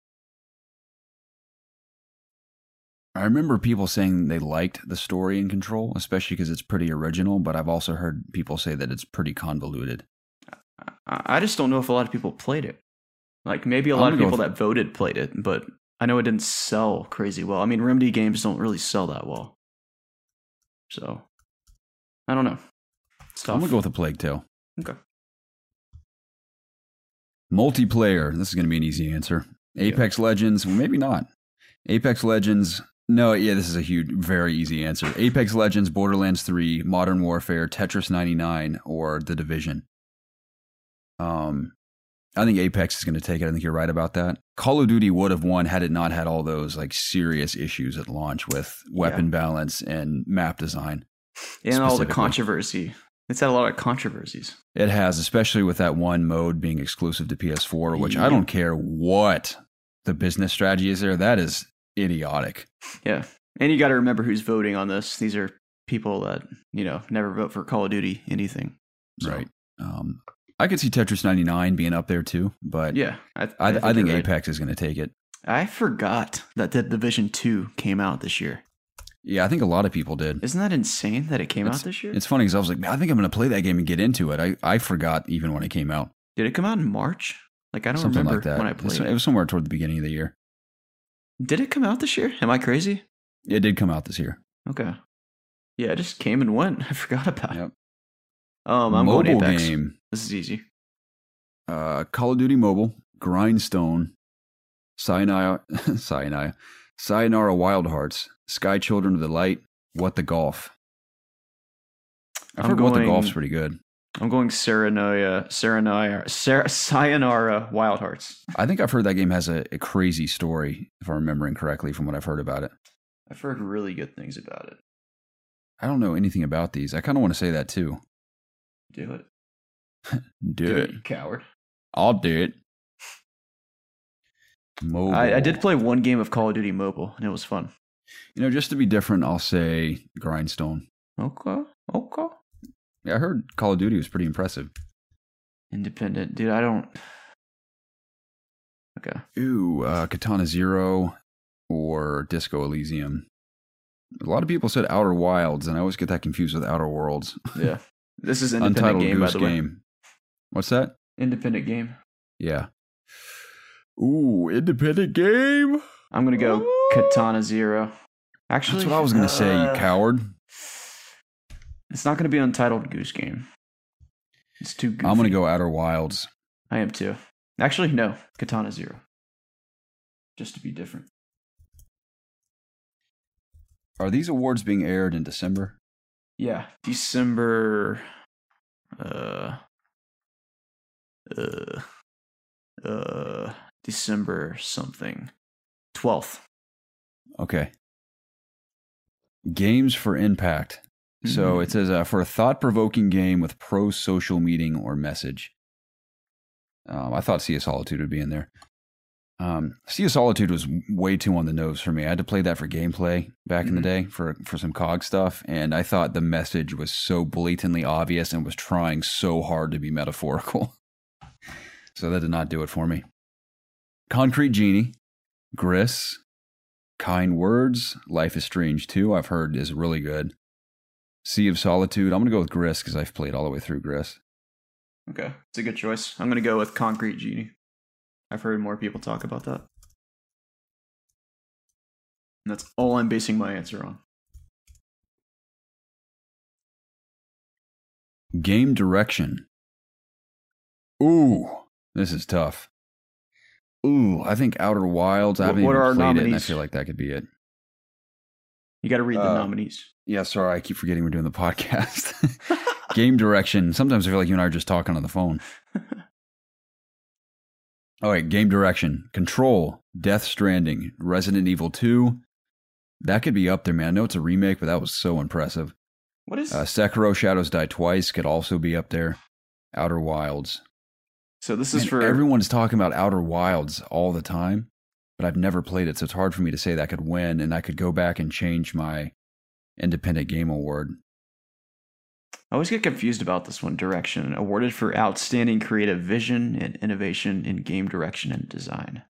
I remember people saying they liked the story in Control, especially because it's pretty original, but I've also heard people say that it's pretty convoluted. I just don't know if a lot of people played it. Like, maybe a lot of people that voted played it, but I know it didn't sell crazy well. I mean, Remedy games don't really sell that well. So, I don't know. It's tough. I'm going to go with a Plague Tale. Okay. Multiplayer. This is going to be an easy answer. Apex Legends. Well, maybe not. Apex Legends. No, yeah, this is a very easy answer. Apex Legends, Borderlands 3, Modern Warfare, Tetris 99, or The Division. I think Apex is going to take it. I think you're right about that. Call of Duty would have won had it not had all those like serious issues at launch with weapon balance and map design. And all the controversy. It's had a lot of controversies. It has, especially with that one mode being exclusive to PS4, which I don't care what the business strategy is there. That is idiotic. Yeah. And you got to remember who's voting on this. These are people that, you know, never vote for Call of Duty anything. So. Right. I could see Tetris 99 being up there too, but yeah, I think Apex is going to take it. I forgot that The Division 2 came out this year. Yeah, I think a lot of people did. Isn't that insane that it came out this year? It's funny because I was like, I think I'm going to play that game and get into it. I forgot even when it came out. Did it come out in March? Like, I don't Something remember like that. when I played it. It was somewhere toward the beginning of the year. Did it come out this year? Am I crazy? It did come out this year. Okay. Yeah, it just came and went. I forgot about it. I'm Mobile going Apex. game. This is easy. Call of Duty Mobile, Grindstone, Sayonara Wild Hearts, Sky Children of the Light, What the Golf. I've heard What the Golf's pretty good. I'm going Sayonara Wild Hearts. I think I've heard that game has a crazy story, if I'm remembering correctly from what I've heard about it. I've heard really good things about it. I don't know anything about these. I kind of want to say that too. Do it. Do it. You coward. I'll do it. Mobile. I did play one game of Call of Duty Mobile, and it was fun. You know, just to be different, I'll say Grindstone. Okay. Yeah, I heard Call of Duty was pretty impressive. Independent. Dude, I don't... Okay. Ooh, Katana Zero or Disco Elysium. A lot of people said Outer Wilds, and I always get that confused with Outer Worlds. Yeah. This is independent Untitled game, by Goose the way. Game. What's that? Independent game. Yeah. Ooh, independent game. I'm gonna go Katana Zero. Actually, That's what I was gonna say, you coward. It's not gonna be Untitled Goose Game. It's too goofy. I'm gonna go Outer Wilds. I am too. Actually, no. Katana Zero. Just to be different. Are these awards being aired in December? Yeah, December. December something. 12th. Okay. Games for Impact. So it says for a thought-provoking game with pro-social meaning or message. I thought Sea of Solitude would be in there. Sea of Solitude was way too on the nose for me. I had to play that for gameplay back in the day for some COG stuff, and I thought the message was so blatantly obvious and was trying so hard to be metaphorical. So that did not do it for me. Concrete Genie, Gris, Kind Words, Life is Strange 2, I've heard is really good. Sea of Solitude, I'm going to go with Gris because I've played all the way through Gris. Okay, it's a good choice. I'm going to go with Concrete Genie. I've heard more people talk about that. And that's all I'm basing my answer on. Game Direction. Ooh, this is tough. Ooh, I think Outer Wilds. I haven't What even are our played it, and I nominees? feel like that could be it. You got to read the nominees. Yeah, sorry, I keep forgetting we're doing the podcast. Game Direction. Sometimes I feel like you and I are just talking on the phone. All right, Game Direction. Control, Death Stranding, Resident Evil 2. That could be up there, man. I know it's a remake, but that was so impressive. What is... Sekiro Shadows Die Twice could also be up there. Outer Wilds. So this is for... Everyone's talking about Outer Wilds all the time, but I've never played it, so it's hard for me to say that could win, and I could go back and change my Independent Game Award. I always get confused about this one. Direction, awarded for outstanding creative vision and innovation in game direction and design.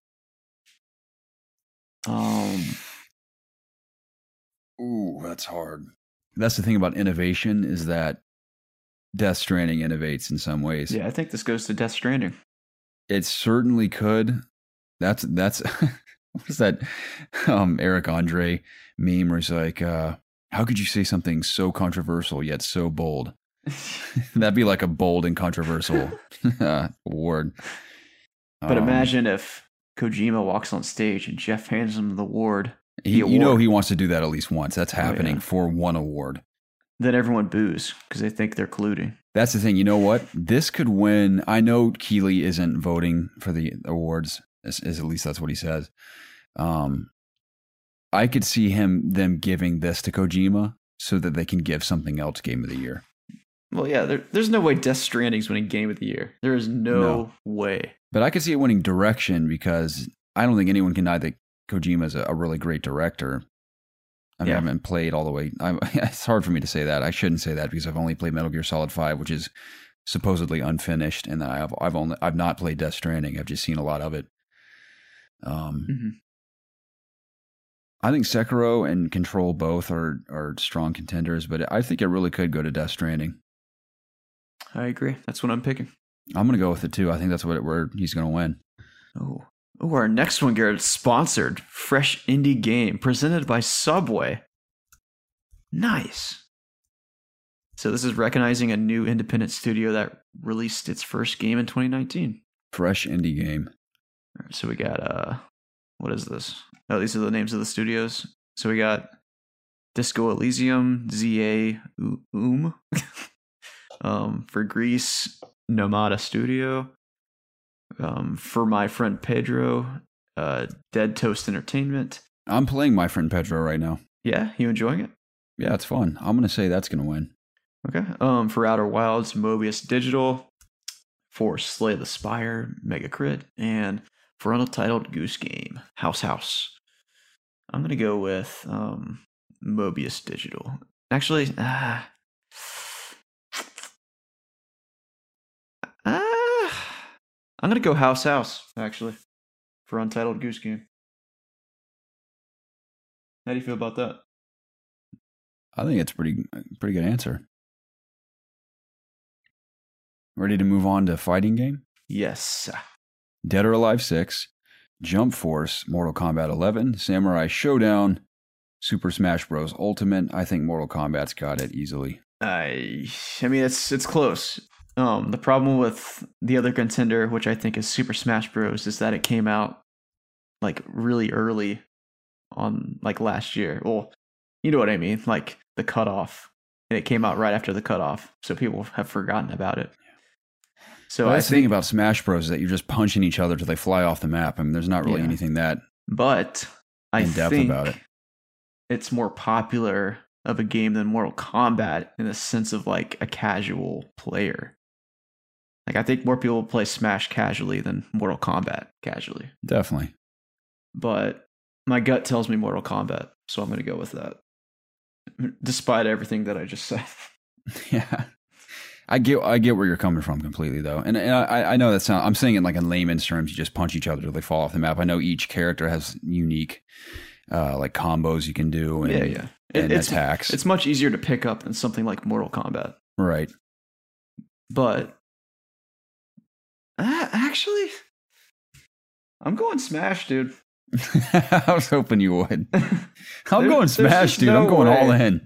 Ooh, that's hard. That's the thing about innovation is that Death Stranding innovates in some ways. Yeah, I think this goes to Death Stranding. It certainly could. That's what is that Eric Andre meme where he's like, how could you say something so controversial yet so bold? That'd be like a bold and controversial award. But imagine if Kojima walks on stage and Jeff hands him the award. You know he wants to do that at least once. That's happening for one award. Then everyone boos because they think they're colluding. That's the thing. You know what? This could win. I know Keeley isn't voting for the awards. At least that's what he says. I could see them giving this to Kojima so that they can give something else Game of the Year. Well, yeah, there's no way Death Stranding's winning Game of the Year. There is no way. But I could see it winning direction because I don't think anyone can deny that Kojima is a really great director. I mean, I haven't played all the way. It's hard for me to say that. I shouldn't say that because I've only played Metal Gear Solid 5, which is supposedly unfinished, and I've not played Death Stranding. I've just seen a lot of it. I think Sekiro and Control both are strong contenders, but I think it really could go to Death Stranding. I agree. That's what I'm picking. I'm going to go with it too. I think that's where he's going to win. Oh, our next one, Garrett, sponsored Fresh Indie Game presented by Subway. Nice. So this is recognizing a new independent studio that released its first game in 2019. Fresh Indie Game. All right, so we got what is this? Oh, these are the names of the studios. So we got Disco Elysium, ZA for Greece, Nomada Studio. For My Friend Pedro, Dead Toast Entertainment. I'm playing My Friend Pedro right now. Yeah, you enjoying it? Yeah, it's fun. I'm going to say that's going to win. Okay. For Outer Wilds, Mobius Digital. For Slay the Spire, Mega Crit. And for Untitled Goose Game, House. I'm going to go with Mobius Digital. Actually, I'm going to go House, actually, for Untitled Goose Game. How do you feel about that? I think it's pretty good answer. Ready to move on to fighting game? Yes. Dead or Alive 6, Jump Force, Mortal Kombat 11, Samurai Showdown, Super Smash Bros. Ultimate. I think Mortal Kombat's got it easily. I mean, it's close. The problem with the other contender, which I think is Super Smash Bros., is that it came out like really early on, like last year. Well, you know what I mean, like the cutoff, and it came out right after the cutoff, so people have forgotten about it. So well, I that's the thing about Smash Bros. Is that you're just punching each other till they fly off the map. I mean, there's not really anything that in depth about it. It's more popular of a game than Mortal Kombat in the sense of like a casual player. Like I think more people play Smash casually than Mortal Kombat casually. Definitely. But my gut tells me Mortal Kombat, so I'm going to go with that. Despite everything that I just said. Yeah. I get where you're coming from completely though. And I know that I'm saying it like in layman's terms, you just punch each other till they fall off the map. I know each character has unique like combos you can do and, and attacks. It's much easier to pick up than something like Mortal Kombat. Right. But actually, I'm going Smash, dude. I was hoping you would. I'm going Smash, dude. I'm going all in.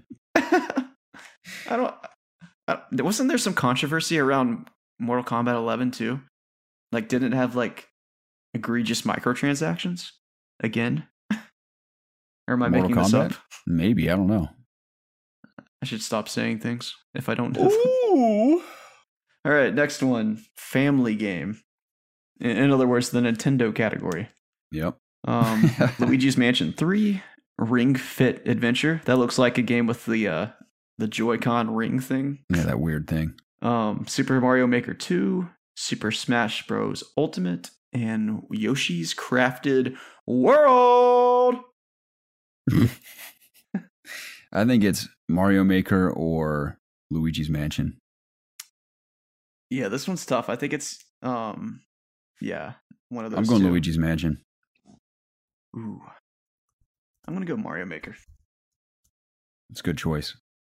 Wasn't there some controversy around Mortal Kombat 11 too? Like, didn't it have like egregious microtransactions again? Or am I making this up? Maybe, I don't know. I should stop saying things if I don't know. Ooh. All right, next one. Family game. In other words, the Nintendo category. Yep. Luigi's Mansion 3, Ring Fit Adventure. That looks like a game with the Joy-Con ring thing. Yeah, that weird thing. Super Mario Maker 2, Super Smash Bros. Ultimate, and Yoshi's Crafted World. I think it's Mario Maker or Luigi's Mansion. Yeah, this one's tough. I think it's one of those. I'm going Luigi's Mansion. Ooh. I'm going to go Mario Maker. It's a good choice.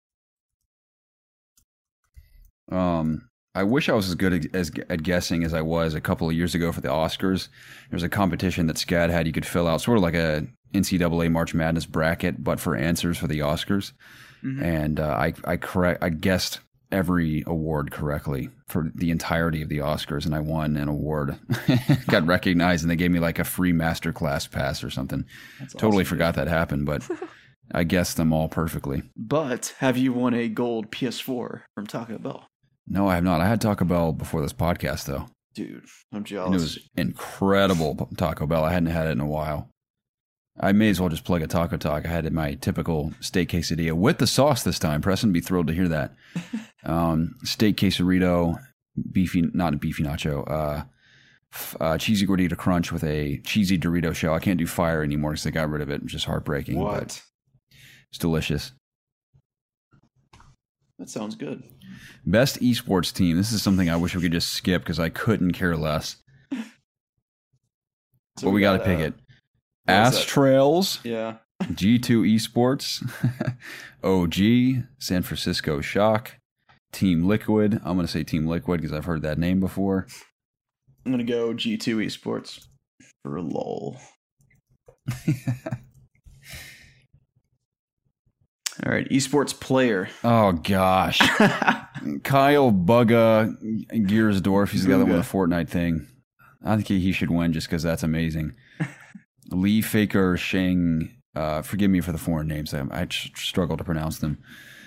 I wish I was as good at guessing as I was a couple of years ago for the Oscars. There was a competition that SCAD had. You could fill out sort of like a NCAA March Madness bracket, but for answers for the Oscars. Mm-hmm. And I guessed every award correctly for the entirety of the Oscars, and I won an award. Got recognized, and they gave me like a free masterclass pass or something. That's totally awesome, forgot that happened, but I guessed them all perfectly. But have you won a gold PS4 from Taco Bell? No, I have not. I had Taco Bell before this podcast, though. Dude, I'm jealous. And it was incredible Taco Bell. I hadn't had it in a while. I may as well just plug a Taco Talk. I had my typical steak quesadilla with the sauce this time. Preston would be thrilled to hear that. Steak quesarito, not beefy nacho, cheesy gordita crunch with a cheesy Dorito shell. I can't do fire anymore because they got rid of it, which is heartbreaking. What? But it's delicious. That sounds good. Best esports team. This is something I wish we could just skip because I couldn't care less. So but we got to pick it. Astrails. Yeah. G2 Esports. OG. San Francisco Shock. Team Liquid. I'm going to say Team Liquid because I've heard that name before. I'm going to go G2 Esports for lol. All right, esports player. Oh, gosh. Kyle Bugga Gearsdorf. He's the other one with the Fortnite thing. I think he should win just because that's amazing. Lee Faker Sheng. Forgive me for the foreign names. I struggle to pronounce them.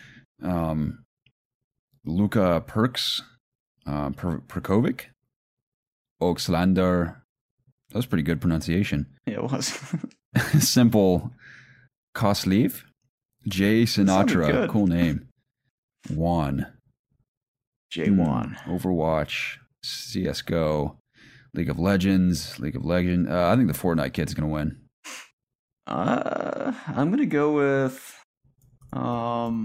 Luka Perks. Perkovic. Oxlander. That was pretty good pronunciation. Yeah, it was. Simple Koslev. Jay Sinatra, cool name. Juan. J1. Overwatch, CSGO, League of Legends. I think the Fortnite kid's going to win. I'm going to go with... I'll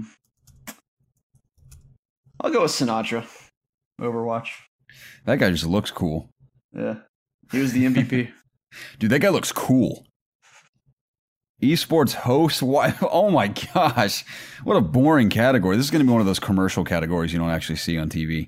go with Sinatra. Overwatch. That guy just looks cool. Yeah. He was the MVP. Dude, that guy looks cool. Esports host. Why? Oh my gosh. What a boring category. This is going to be one of those commercial categories you don't actually see on TV.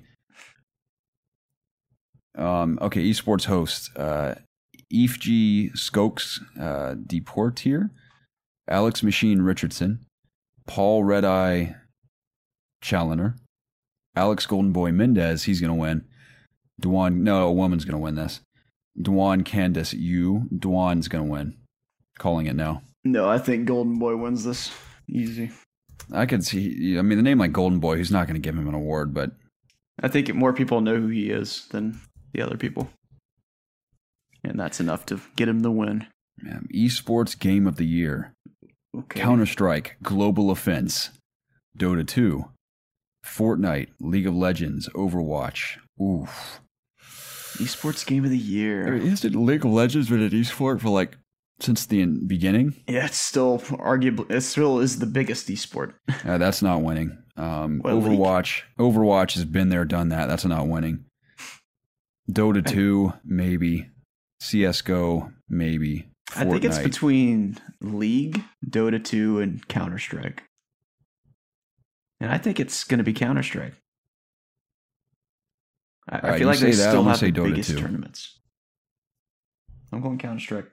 Okay, esports host. Ifg Skokes Deportier, Alex Machine Richardson, Paul Redeye Challoner, Alex Golden Boy Mendez, he's going to win. A woman's going to win this. Dwan Candace Yu, Dwan's going to win. Calling it now. No, I think Golden Boy wins this. Easy. I could see, the name like Golden Boy, who's not going to give him an award, but... I think more people know who he is than the other people. And that's enough to get him the win. Esports Game of the Year. Okay. Counter-Strike, Global Offense, Dota 2, Fortnite, League of Legends, Overwatch. Oof. Esports Game of the Year. Isn't League of Legends been an esport for since the beginning? Yeah, it still is the biggest esport. That's not winning. Overwatch. League? Overwatch has been there, done that. That's not winning. Dota 2, maybe. CSGO, maybe. Fortnite. I think it's between League, Dota 2, and Counter-Strike. And I think it's going to be Counter-Strike. I feel like they still have the biggest tournaments. I'm going Counter-Strike.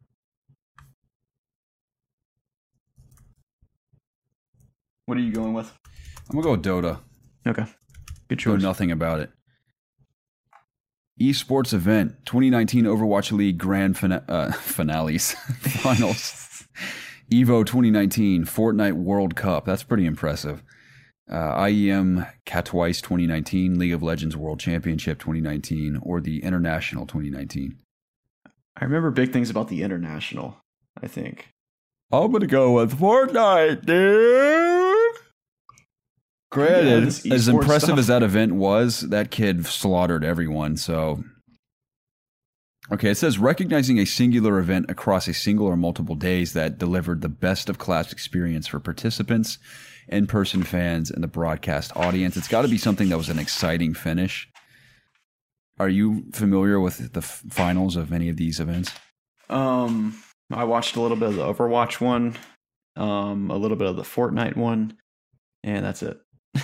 What are you going with? I'm going to go with Dota. Okay. Good choice. Know nothing about it. Esports event 2019 Overwatch League Grand Finales Finals. Evo 2019 Fortnite World Cup. That's pretty impressive. IEM Katowice 2019 League of Legends World Championship 2019 or the International 2019. I remember big things about the International, I think. I'm going to go with Fortnite, dude. Granted, as impressive as that event was, that kid slaughtered everyone, so... Okay, it says, recognizing a singular event across a single or multiple days that delivered the best-of-class experience for participants, in-person fans, and the broadcast audience. It's got to be something that was an exciting finish. Are you familiar with the finals of any of these events? I watched a little bit of the Overwatch one, a little bit of the Fortnite one, and that's it.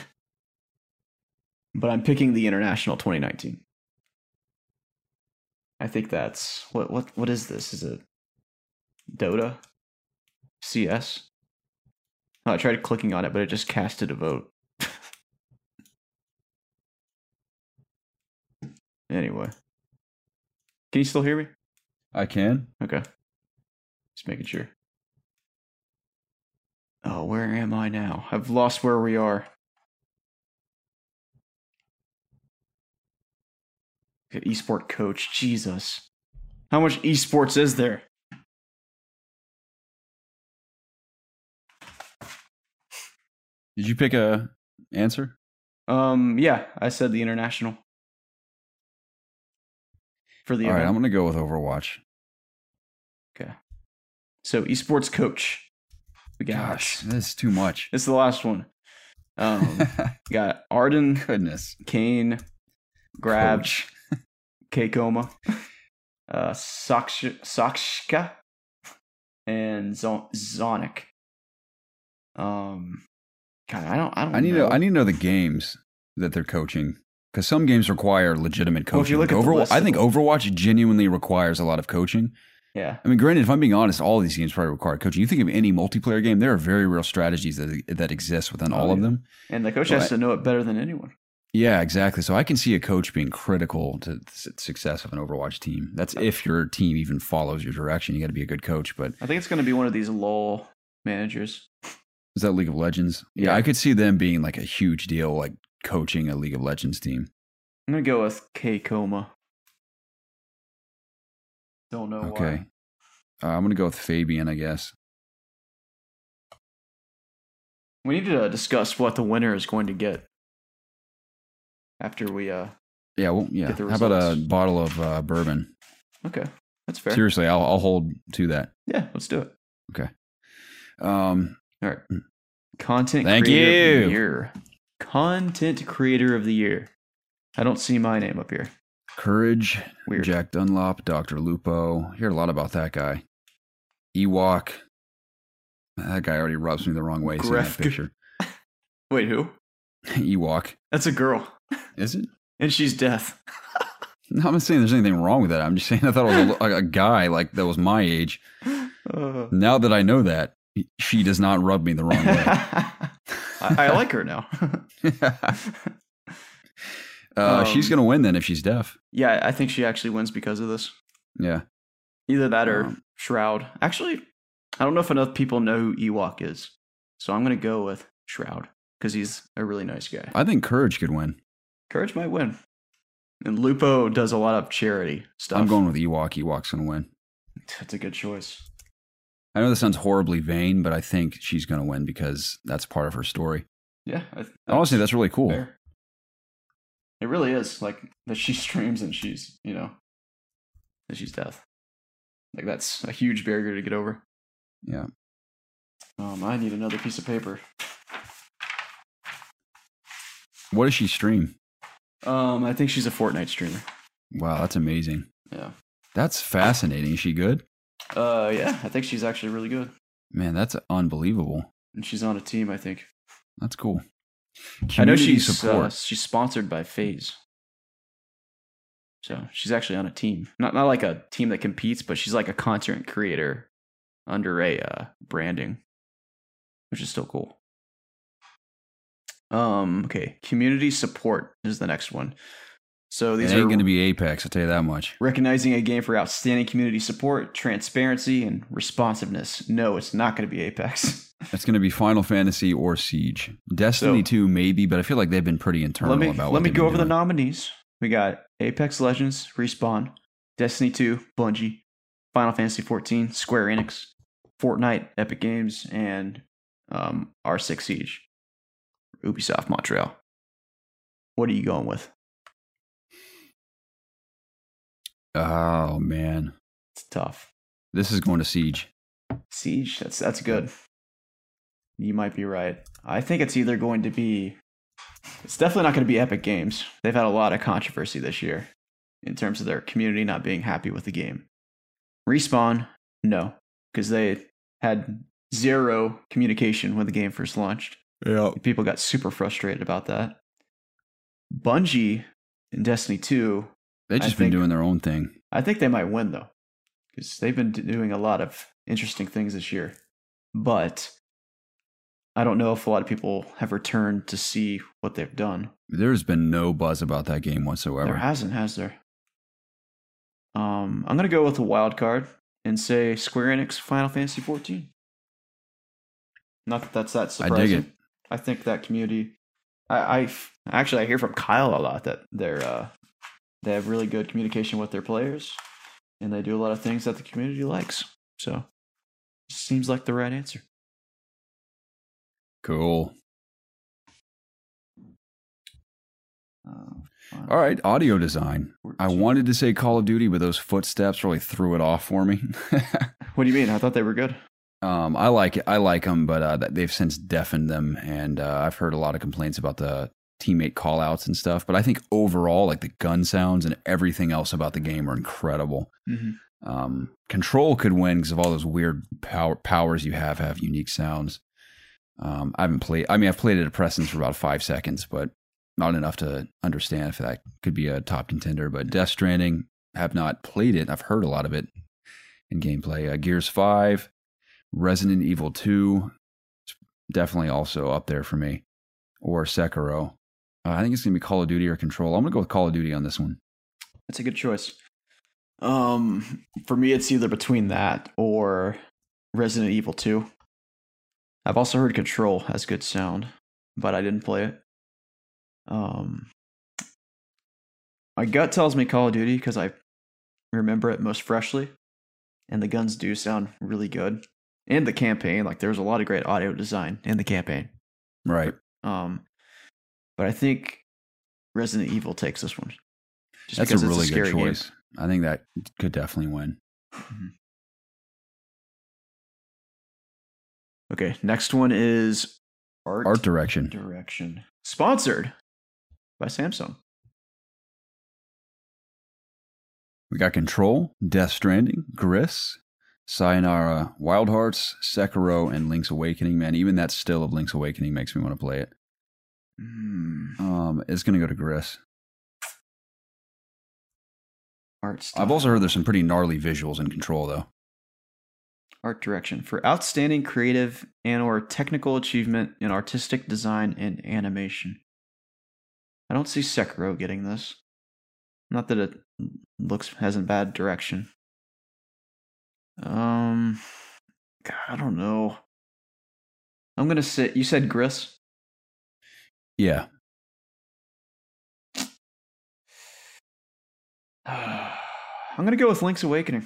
But I'm picking the International 2019. I think that's what is this? Is it Dota? CS? Oh, I tried clicking on it, but it just casted a vote. Anyway. Can you still hear me? I can. Okay. Just making sure. Oh, where am I now? I've lost where we are. Esport coach. Jesus. How much esports is there? Did you pick a answer? Yeah, I said the International. For the All right, event. I'm going to go with Overwatch. Okay. So, esports coach. We got. Gosh, this is too much. This is the last one. Got Arden. Goodness. Kane. Grabch. Keikoma. Sakshka. And Zonic. God, I don't I need to know the games that they're coaching. Because some games require legitimate coaching. Well, if you look at the list I think Overwatch genuinely requires a lot of coaching. Yeah. I mean, granted, if I'm being honest, all these games probably require coaching. You think of any multiplayer game, there are very real strategies that exist within all of them. And the coach has to know it better than anyone. Yeah, exactly. So I can see a coach being critical to the success of an Overwatch team. That's if your team even follows your direction. You got to be a good coach. But I think it's going to be one of these LOL managers. Is that League of Legends? Yeah, I could see them being like a huge deal, like coaching a League of Legends team. I'm going to go with Keikoma. Don't know okay. why. I'm going to go with Fabian, I guess. We need to discuss what the winner is going to get after we get the results. How about a bottle of bourbon? Okay, that's fair. Seriously, I'll hold to that. Yeah, let's do it. Okay. All right. Content Thank creator you. of the year. Content creator of the year. I don't see my name up here. Courage. Weird. Jack Dunlop, Dr. Lupo. Hear a lot about that guy. Ewok. That guy already rubs me the wrong way seeing that Gref- picture. Wait, who? Ewok. That's a girl. Is it? And she's deaf. No, I'm not saying there's anything wrong with that. I'm just saying I thought it was a guy like that was my age. Now that I know that, she does not rub me the wrong way. I like her now. She's going to win then if she's deaf. Yeah, I think she actually wins because of this. Yeah. Either that or Shroud. Actually, I don't know if enough people know who Ewok is. So I'm going to go with Shroud because he's a really nice guy. I think Courage could win. Courage might win. And Lupo does a lot of charity stuff. I'm going with Ewok. Ewok's going to win. That's a good choice. I know this sounds horribly vain, but I think she's going to win because that's part of her story. Yeah. Honestly, that's really cool. Fair. It really is. Like, that she streams and she's, that she's deaf. Like, that's a huge barrier to get over. Yeah. I need another piece of paper. What does she stream? I think she's a Fortnite streamer. Wow, that's amazing. Yeah. That's fascinating. Is she good? Yeah, I think she's actually really good. Man, that's unbelievable. And she's on a team, I think. That's cool. I know Community she's sponsored by FaZe. So she's actually on a team. Not like a team that competes, but she's like a content creator under a branding, which is still cool. Okay, community support is the next one. So these ain't are going to be Apex, I'll tell you that much. recognizing a game for outstanding community support, transparency, and responsiveness. No, it's not going to be Apex. It's going to be Final Fantasy or Siege. Destiny 2 maybe, but I feel like they've been pretty internal about what Let me they've go been over the doing. nominees. We got Apex Legends, Respawn, Destiny 2, Bungie, Final Fantasy 14, Square Enix, Fortnite, Epic Games, and R6 Siege, Ubisoft Montreal. What are you going with? Oh, man. It's tough. This is going to Siege. Siege, that's good. You might be right. I think it's either going to be... It's definitely not going to be Epic Games. They've had a lot of controversy this year in terms of their community not being happy with the game. Respawn, no, because they had zero communication when the game first launched. Yeah. People got super frustrated about that. Bungie in Destiny 2, They've just been doing their own thing. I think they might win, though, because they've been doing a lot of interesting things this year. But I don't know if a lot of people have returned to see what they've done. There's been no buzz about that game whatsoever. There hasn't, has there? I'm going to go with a wild card and say Square Enix Final Fantasy 14. Not that that's that surprising. I dig it. I think that community... I hear from Kyle a lot that they have really good communication with their players, and they do a lot of things that the community likes. So, seems like the right answer. Cool. All right, audio design. I wanted to say Call of Duty, but those footsteps really threw it off for me. What do you mean? I thought they were good. I like it. I like them, but they've since deafened them, and I've heard a lot of complaints about the teammate callouts and stuff. But I think overall, like the gun sounds and everything else about the game are incredible. Mm-hmm. Control could win because of all those weird powers you have unique sounds. I haven't played. I mean, I've played it at Preston's for about 5 seconds, but not enough to understand if that could be a top contender. But Death Stranding, have not played it. I've heard a lot of it in gameplay. Gears 5, Resident Evil 2, definitely also up there for me. Or Sekiro. I think it's going to be Call of Duty or Control. I'm going to go with Call of Duty on this one. That's a good choice. For me, it's either between that or Resident Evil 2. I've also heard Control has good sound, but I didn't play it. My gut tells me Call of Duty because I remember it most freshly, and the guns do sound really good. And the campaign, like there's a lot of great audio design in the campaign. Right. But I think Resident Evil takes this one. Just That's because a really it's a scary good choice. game. I think that could definitely win. Mm-hmm. Okay, next one is Art direction. Direction. Sponsored by Samsung. We got Control, Death Stranding, Gris, Sayonara Wild Hearts, Sekiro, and Link's Awakening. Man, even that still of Link's Awakening makes me want to play it. It's going to go to Gris. Art style. I've also heard there's some pretty gnarly visuals in Control, though. Art direction. For outstanding creative and or technical achievement in artistic design and animation. I don't see Sekiro getting this. Not that it hasn't bad direction. God, I don't know. I'm gonna say you said Gris. Yeah. I'm gonna go with Link's Awakening.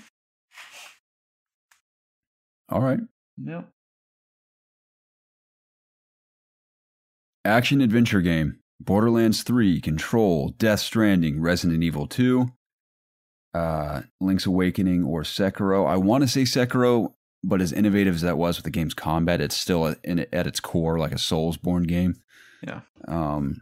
All right. Yep. Action adventure game. Borderlands 3, Control, Death Stranding, Resident Evil 2, Link's Awakening, or Sekiro. I want to say Sekiro, but as innovative as that was with the game's combat, it's still at its core like a Soulsborne game. Yeah. And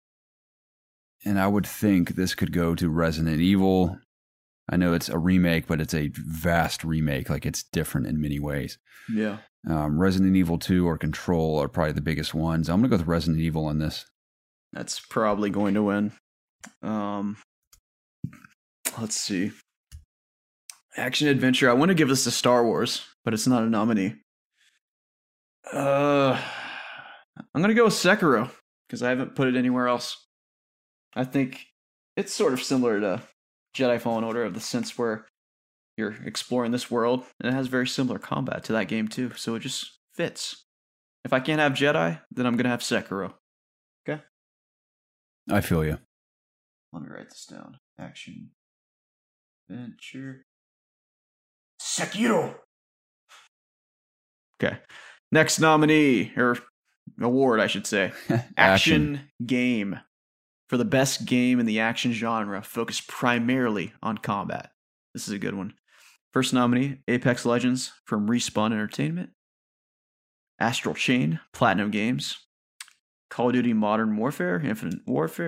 I would think this could go to Resident Evil. I know it's a remake, but it's a vast remake. Like, it's different in many ways. Yeah. Resident Evil 2 or Control are probably the biggest ones. I'm going to go with Resident Evil on this. That's probably going to win. Let's see. Action adventure. I want to give this to Star Wars, but it's not a nominee. I'm going to go with Sekiro because I haven't put it anywhere else. I think it's sort of similar to Jedi Fallen Order of the sense where you're exploring this world, and it has very similar combat to that game too, so it just fits. If I can't have Jedi, then I'm going to have Sekiro. Okay? I feel you. Let me write this down. Action. Adventure. Sekiro! Okay. Next nominee, or award, I should say. Action game. For the best game in the action genre, focused primarily on combat. This is a good one. First nominee, Apex Legends from Respawn Entertainment. Astral Chain, Platinum Games. Call of Duty Modern Warfare, Infinity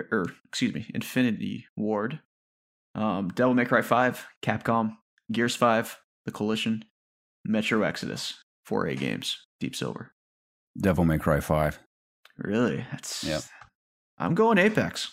Ward. Devil May Cry 5, Capcom. Gears 5, The Coalition. Metro Exodus, 4A Games, Deep Silver. Devil May Cry 5. Really? Yep. I'm going Apex.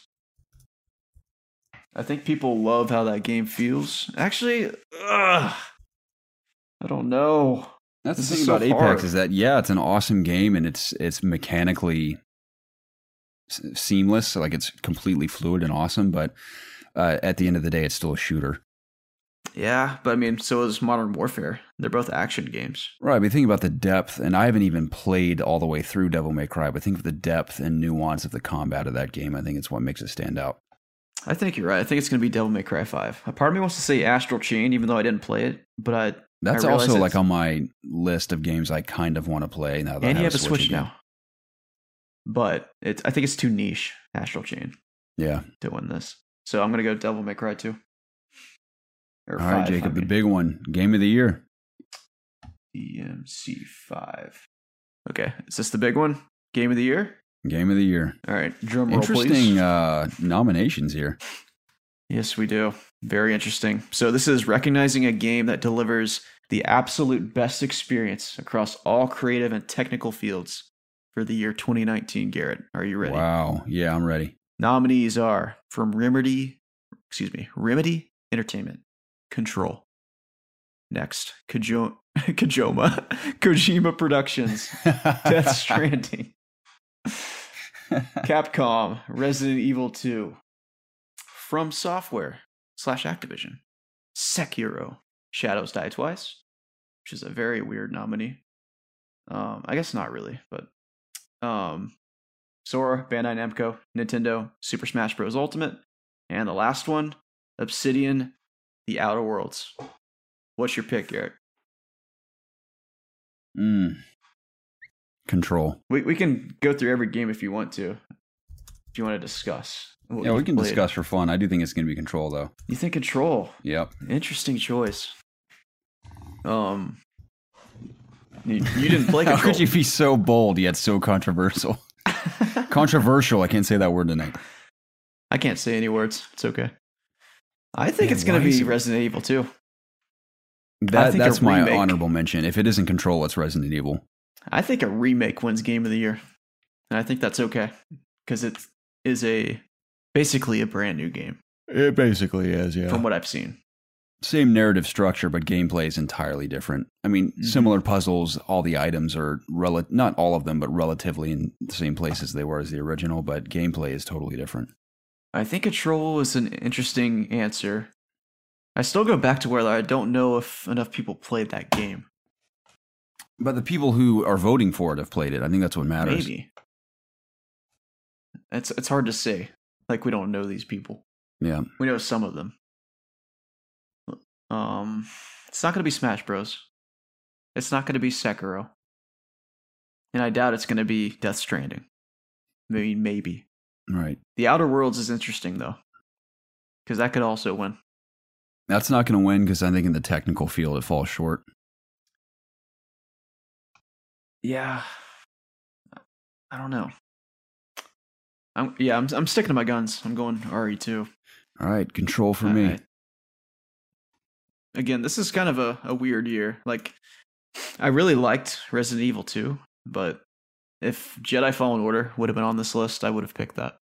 I think people love how that game feels. Actually, I don't know. That's the thing about Apex is that, yeah, it's an awesome game and it's mechanically seamless. So like, it's completely fluid and awesome, but at the end of the day, it's still a shooter. Yeah, but I mean, so is Modern Warfare. They're both action games. Right, but think about the depth, and I haven't even played all the way through Devil May Cry, but think of the depth and nuance of the combat of that game. I think it's what makes it stand out. I think you're right. I think it's going to be Devil May Cry 5. A part of me wants to say Astral Chain, even though I didn't play it, but That's also like on my list of games I kind of want to play now that and I you have a Switch again. now. But I think it's too niche, Astral Chain, Yeah. to win this. So I'm going to go Devil May Cry 2. All right, Jacob, the big one. Game of the year. DMC 5. Okay, is this the big one? Game of the year? Game of the year. All right, drum roll, Interesting please. nominations here. Yes, we do. Very interesting. So this is recognizing a game that delivers the absolute best experience across all creative and technical fields for the year 2019. Garrett, are you ready? Wow. Yeah, I'm ready. Nominees are from Remedy Entertainment, Control. Next, Kojima Productions, Death Stranding. Capcom, Resident Evil 2. From Software / Activision, Sekiro, Shadows Die Twice, which is a very weird nominee. I guess not really, but Sora, Bandai Namco, Nintendo, Super Smash Bros. Ultimate, and the last one, Obsidian, The Outer Worlds. What's your pick, Garrett? Control. We can go through every game if you want to. If you want to discuss. Yeah, we can discuss for fun. I do think it's going to be Control, though. You think Control? Yep. Interesting choice. You didn't play Control. How could you be so bold yet so controversial? Controversial. I can't say that word tonight. I can't say any words. It's okay. I think it's going to be Resident Evil 2. That's my honorable mention. If it isn't Control, it's Resident Evil. I think a remake wins Game of the Year. And I think that's okay. Because it is basically a brand new game. It basically is, yeah. From what I've seen. Same narrative structure, but gameplay is entirely different. I mean, similar puzzles, all the items are, not all of them, but relatively in the same places they were as the original, but gameplay is totally different. I think Control is an interesting answer. I still go back to where I don't know if enough people played that game. But the people who are voting for it have played it. I think that's what matters. Maybe. It's hard to say. Like, we don't know these people. Yeah. We know some of them. It's not going to be Smash Bros. It's not going to be Sekiro. And I doubt it's going to be Death Stranding. Maybe. Right. The Outer Worlds is interesting, though. Because that could also win. That's not going to win because I think in the technical field it falls short. Yeah. I don't know. I'm sticking to my guns. I'm going RE2. All right, Control for me. Again, this is kind of a weird year. Like, I really liked Resident Evil 2, but if Jedi Fallen Order would have been on this list, I would have picked that.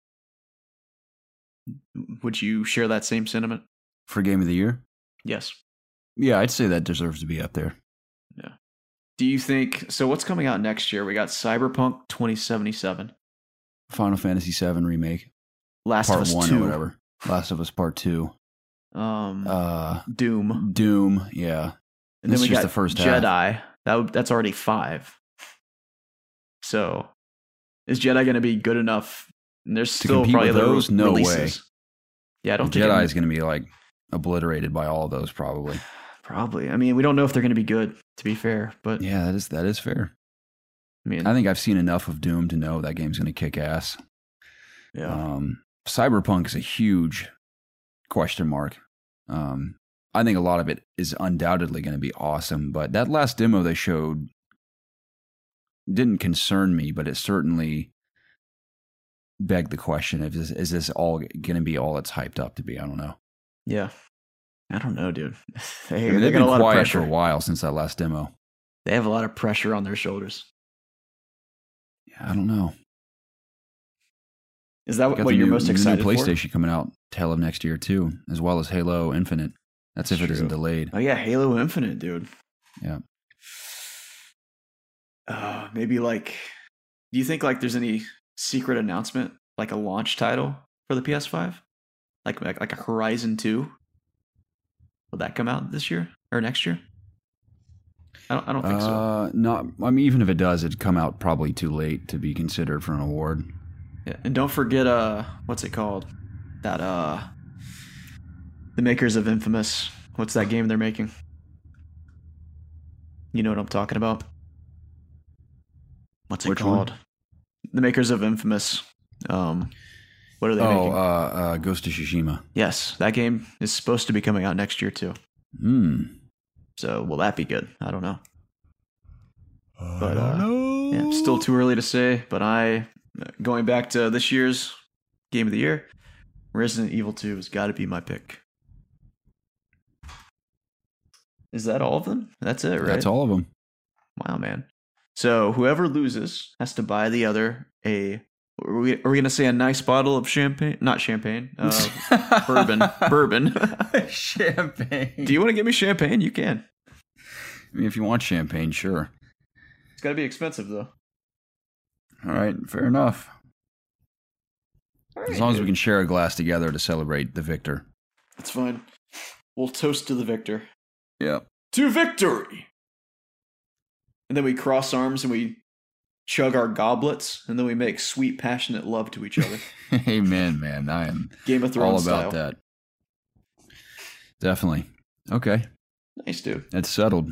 Would you share that same sentiment? For Game of the Year? Yes. Yeah, I'd say that deserves to be up there. Yeah. Do you think, so what's coming out next year? We got Cyberpunk 2077. Final Fantasy VII Remake. Last Part of Us 1 2. or whatever. Last of Us Part 2. Doom. Doom, yeah. And then we got the first Jedi. That's already 5. So, is Jedi going to be good enough? And there's still probably other those? No releases. way. Yeah, I don't think Jedi is going to be like obliterated by all of those probably. Probably. I mean, we don't know if they're going to be good, to be fair. But yeah, that is fair. I mean, I think I've seen enough of Doom to know that game's going to kick ass. Yeah. Cyberpunk is a huge question mark. I think a lot of it is undoubtedly going to be awesome, but that last demo they showed didn't concern me, but it certainly begged the question: is this all going to be all it's hyped up to be? I don't know. Yeah. I don't know, dude. They've been quiet for a while since that last demo. They have a lot of pressure on their shoulders. Yeah, I don't know. Is that what you're most excited for? PlayStation coming out tail of next year too, as well as Halo Infinite. That's if it isn't delayed. Oh yeah, Halo Infinite, dude. Yeah. Maybe like, do you think like there's any secret announcement, like a launch title for the PS5, like a Horizon 2? Will that come out this year or next year? I don't think so. Not. I mean, even if it does, it'd come out probably too late to be considered for an award. Yeah, and don't forget, what's it called? That the makers of Infamous. What's that game they're making? You know what I'm talking about? What's it called? One? The makers of Infamous. What are they making? Ghost of Tsushima. Yes, that game is supposed to be coming out next year too. So will that be good? I don't know. But I don't know. Yeah, still too early to say. But going back to this year's Game of the Year, Resident Evil 2 has got to be my pick. Is that all of them? That's it, right? That's all of them. Wow, man. So whoever loses has to buy the other are we going to say a nice bottle of champagne? Not champagne. Bourbon. Bourbon. Champagne. Do you want to give me champagne? You can. I mean, if you want champagne, sure. It's got to be expensive, though. All right. Fair enough. As long as we can share a glass together to celebrate the victor. That's fine. We'll toast to the victor. Yeah. To victory! And then we cross arms and we chug our goblets, and then we make sweet, passionate love to each other. Amen, man. I am Game of Thrones all about style. that. Definitely. Okay. Nice, dude. It's settled.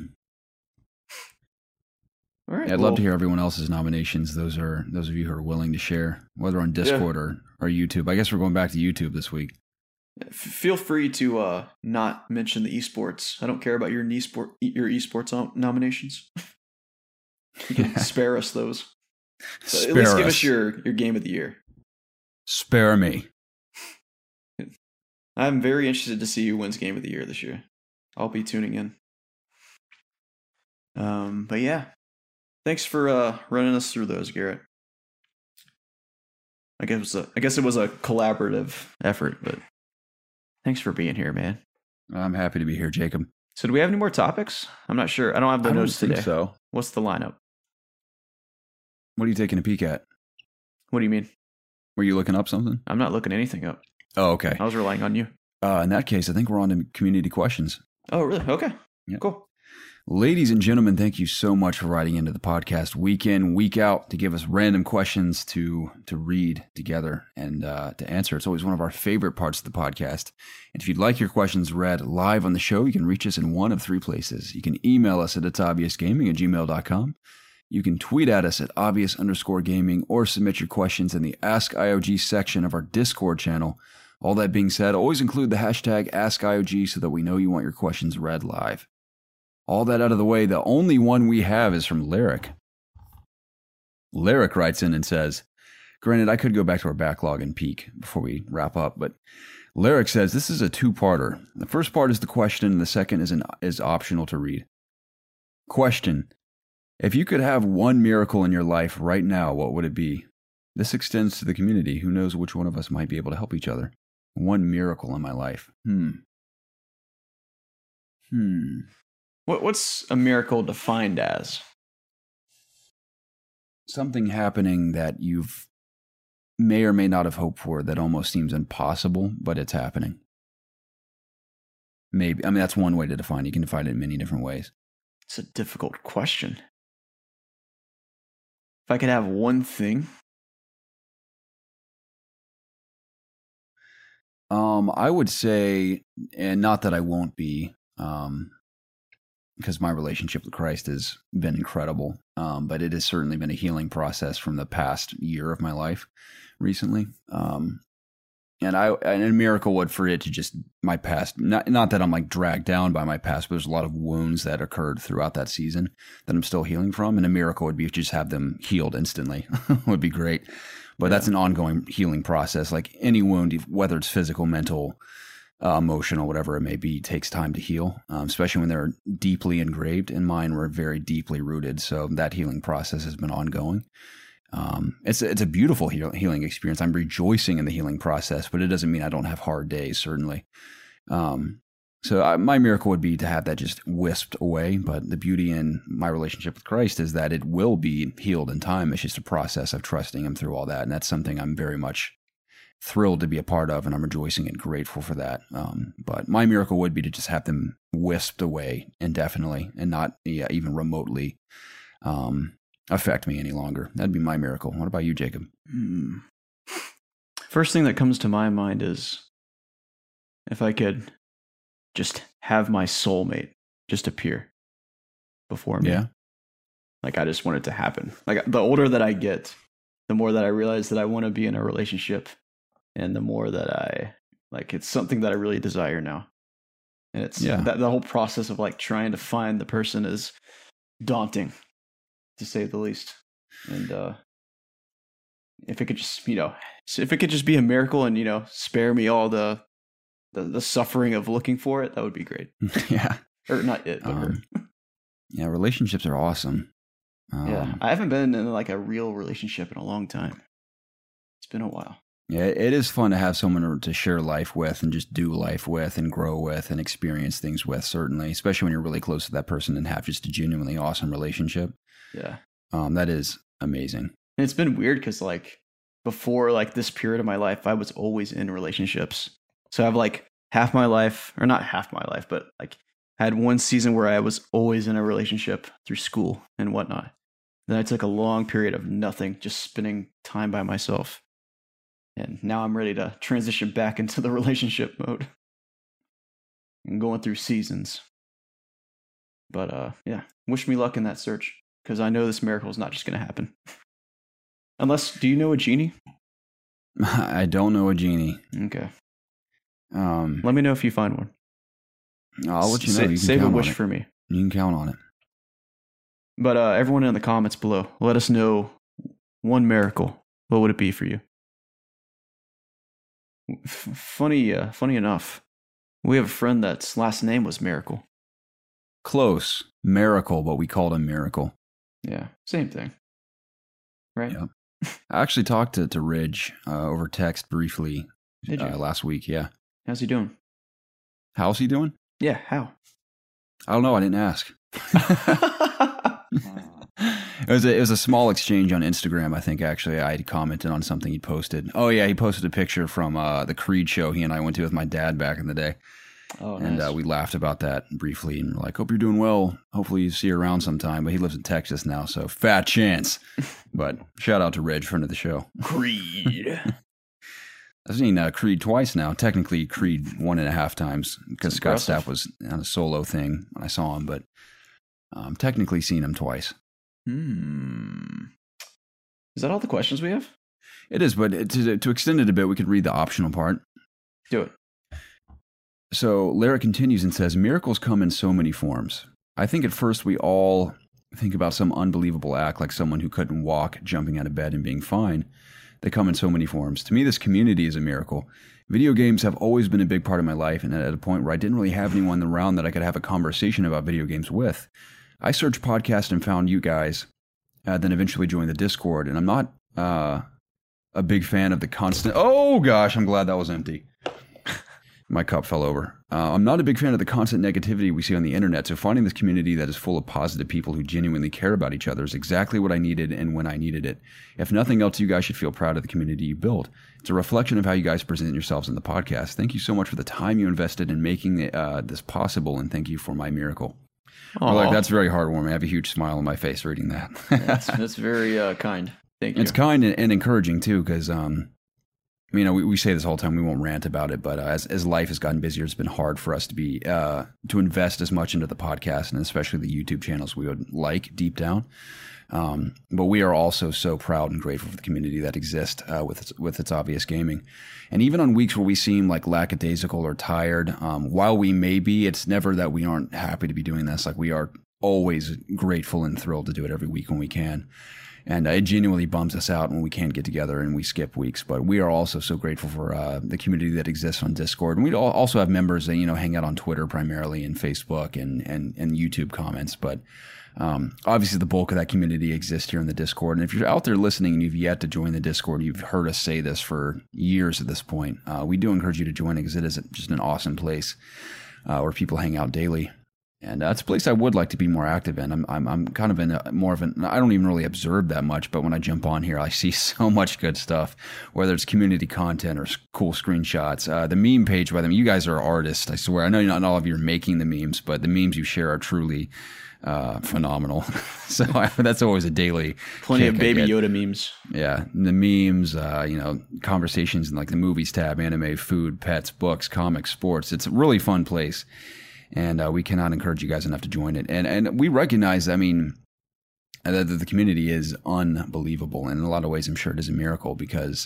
All right. I'd love to hear everyone else's nominations. Those of you who are willing to share, whether on Discord or YouTube. I guess we're going back to YouTube this week. Feel free to not mention the esports. I don't care about your esports nominations. You can spare us those. At least give us your Game of the Year. Spare me. I'm very interested to see who wins Game of the Year this year. I'll be tuning in. But yeah, thanks for running us through those, Garrett. I guess it was a collaborative effort, but thanks for being here, man. I'm happy to be here, Jacob. So do we have any more topics? I'm not sure. I don't have the notes today. So. What's the lineup? What are you taking a peek at? What do you mean? Were you looking up something? I'm not looking anything up. Oh, okay. I was relying on you. In that case, I think we're on to community questions. Oh, really? Okay. Yep. Cool. Ladies and gentlemen, thank you so much for writing into the podcast week in, week out to give us random questions to read together and to answer. It's always one of our favorite parts of the podcast. And if you'd like your questions read live on the show, you can reach us in one of three places. You can email us at itsobviousgaming@gmail.com. You can tweet at us at obvious_gaming or submit your questions in the Ask IOG section of our Discord channel. All that being said, always include the hashtag AskIOG so that we know you want your questions read live. All that out of the way, the only one we have is from Lyric. Lyric writes in and says, granted, I could go back to our backlog and peek before we wrap up, but Lyric says this is a two-parter. The first part is the question, and the second is optional to read. Question: if you could have one miracle in your life right now, what would it be? This extends to the community. Who knows which one of us might be able to help each other? One miracle in my life. What's a miracle defined as? Something happening that you've may or may not have hoped for that almost seems impossible, but it's happening. Maybe. I mean, that's one way to define it. You can define it in many different ways. It's a difficult question. If I could have one thing. I would say, and not that I won't be, because my relationship with Christ has been incredible, but it has certainly been a healing process from the past year of my life recently. And a miracle would for it to just my past, not that I'm like dragged down by my past, but there's a lot of wounds that occurred throughout that season that I'm still healing from. And a miracle would be to just have them healed instantly would be great. But that's an ongoing healing process. Like any wound, whether it's physical, mental, emotional, whatever it may be, takes time to heal, especially when they're deeply engraved. And mine were very deeply rooted. So that healing process has been ongoing. It's a beautiful healing experience. I'm rejoicing in the healing process, but it doesn't mean I don't have hard days, certainly. My miracle would be to have that just whisked away. But the beauty in my relationship with Christ is that it will be healed in time. It's just a process of trusting Him through all that. And that's something I'm very much thrilled to be a part of, and I'm rejoicing and grateful for that. But my miracle would be to just have them whisked away indefinitely and not even remotely affect me any longer. That'd be my miracle. What about you, Jacob? First thing that comes to my mind is if I could just have my soulmate just appear before me. Yeah. Like I just want it to happen. Like the older that I get, the more that I realize that I want to be in a relationship, and the more that I like it's something that I really desire now. And it's that the whole process of like trying to find the person is daunting, to say the least. And if it could just, if it could just be a miracle and, spare me all the suffering of looking for it, that would be great. Yeah. Or not it, but her. Yeah, relationships are awesome. Yeah, I haven't been in like a real relationship in a long time. It's been a while. Yeah, it is fun to have someone to share life with and just do life with and grow with and experience things with, certainly, especially when you're really close to that person and have just a genuinely awesome relationship. Yeah. That is amazing. And it's been weird because like before like this period of my life, I was always in relationships. So I've like half my life, or not half my life, but like I had one season where I was always in a relationship through school and whatnot. Then I took a long period of nothing, just spending time by myself. And now I'm ready to transition back into the relationship mode. I'm going through seasons. But yeah, wish me luck in that search, because I know this miracle is not just going to happen. Unless, do you know a genie? I don't know a genie. Okay. Let me know if you find one. I'll let you know. You can save a count wish on it. for me. You can count on it. But everyone in the comments below, let us know one miracle. What would it be for you? Funny enough, we have a friend that's last name was Miracle. Close. Miracle, but we called him Miracle. Yeah, same thing. Right? Yeah. I actually talked to Ridge over text briefly last week. Yeah. How's he doing? How's he doing? Yeah, how? I don't know. I didn't ask. It was a small exchange on Instagram. I think actually I had commented on something he posted. Oh yeah, he posted a picture from the Creed show he and I went to with my dad back in the day. Oh, and nice. We laughed about that briefly and were like, hope you're doing well. Hopefully you see you around sometime. But he lives in Texas now, so fat chance. But shout out to Reg, friend of the show. Creed. I've seen Creed twice now. Technically Creed 1.5 times because Scott Stapp was on a solo thing when I saw him, but technically seen him twice. Is that all the questions we have? It is, but to extend it a bit, we could read the optional part. Do it. So Lyric continues and says, miracles come in so many forms. I think at first we all think about some unbelievable act like someone who couldn't walk, jumping out of bed and being fine. They come in so many forms. To me, this community is a miracle. Video games have always been a big part of my life, and at a point where I didn't really have anyone around that I could have a conversation about video games with. I searched podcasts and found you guys, then eventually joined the Discord, and I'm not a big fan of the constant... Oh gosh, I'm glad that was empty. My cup fell over. I'm not a big fan of the constant negativity we see on the internet, so finding this community that is full of positive people who genuinely care about each other is exactly what I needed and when I needed it. If nothing else, you guys should feel proud of the community you built. It's a reflection of how you guys present yourselves in the podcast. Thank you so much for the time you invested in making this possible, and thank you for my miracle. Well, like, that's very heartwarming. I have a huge smile on my face reading that. That's very kind. Thank you. It's kind and encouraging, too, because... we say this all the time. We won't rant about it, but as life has gotten busier, it's been hard for us to be to invest as much into the podcast and especially the YouTube channels we would like deep down. But we are also so proud and grateful for the community that exists with its obvious gaming. And even on weeks where we seem like lackadaisical or tired, while we may be, it's never that we aren't happy to be doing this. Like, we are always grateful and thrilled to do it every week when we can. And it genuinely bums us out when we can't get together and we skip weeks. But we are also so grateful for the community that exists on Discord. And we also have members that, hang out on Twitter primarily and Facebook and YouTube comments. But obviously the bulk of that community exists here in the Discord. And if you're out there listening and you've yet to join the Discord, you've heard us say this for years at this point, we do encourage you to join it because it is just an awesome place where people hang out daily. And it's a place I would like to be more active in. I'm kind of in more of an, I don't even really observe that much, but when I jump on here, I see so much good stuff, whether it's community content or cool screenshots. The meme page by them, you guys are artists, I swear. I know not all of you are making the memes, but the memes you share are truly phenomenal. So that's always a daily plenty of Baby Yoda memes. Yeah, the memes, conversations in like the movies tab, anime, food, pets, books, comics, sports. It's a really fun place. And we cannot encourage you guys enough to join it. And we recognize, that the community is unbelievable. And in a lot of ways, I'm sure it is a miracle because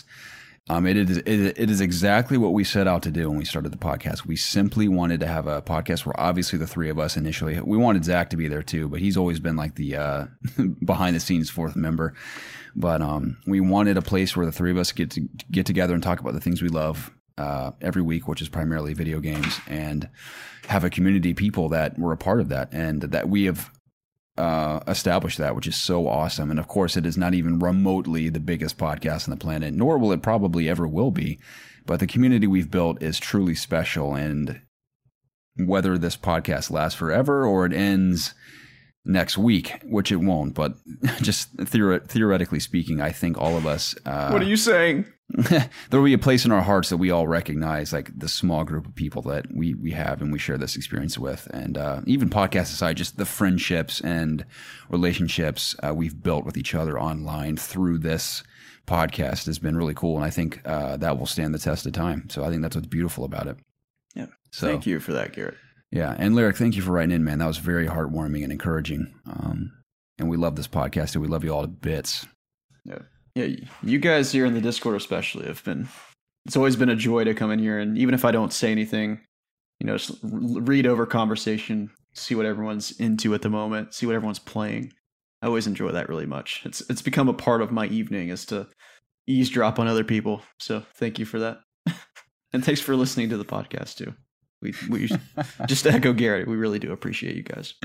it is exactly what we set out to do when we started the podcast. We simply wanted to have a podcast where obviously the three of us initially, we wanted Zach to be there too, but he's always been like the behind the scenes fourth member. But we wanted a place where the three of us get together and talk about the things we love every week, which is primarily video games, and have a community of people that were a part of that and that we have established that, which is so awesome. And of course, it is not even remotely the biggest podcast on the planet, nor will it probably ever will be. But the community we've built is truly special. And whether this podcast lasts forever or it ends next week, which it won't, but just theoretically speaking, I think all of us... what are you saying? There will be a place in our hearts that we all recognize, like the small group of people that we have and we share this experience with. And even podcasts aside, just the friendships and relationships we've built with each other online through this podcast has been really cool. And I think that will stand the test of time. So I think that's what's beautiful about it. Yeah. So, thank you for that, Garrett. Yeah. And Lyric, thank you for writing in, man. That was very heartwarming and encouraging. And we love this podcast and we love you all to bits. Yeah. Yeah, you guys here in the Discord especially it's always been a joy to come in here, and even if I don't say anything, just read over conversation, see what everyone's into at the moment, see what everyone's playing. I always enjoy that really much. It's become a part of my evening is to eavesdrop on other people. So thank you for that. And thanks for listening to the podcast too. We just to echo Garrett, we really do appreciate you guys.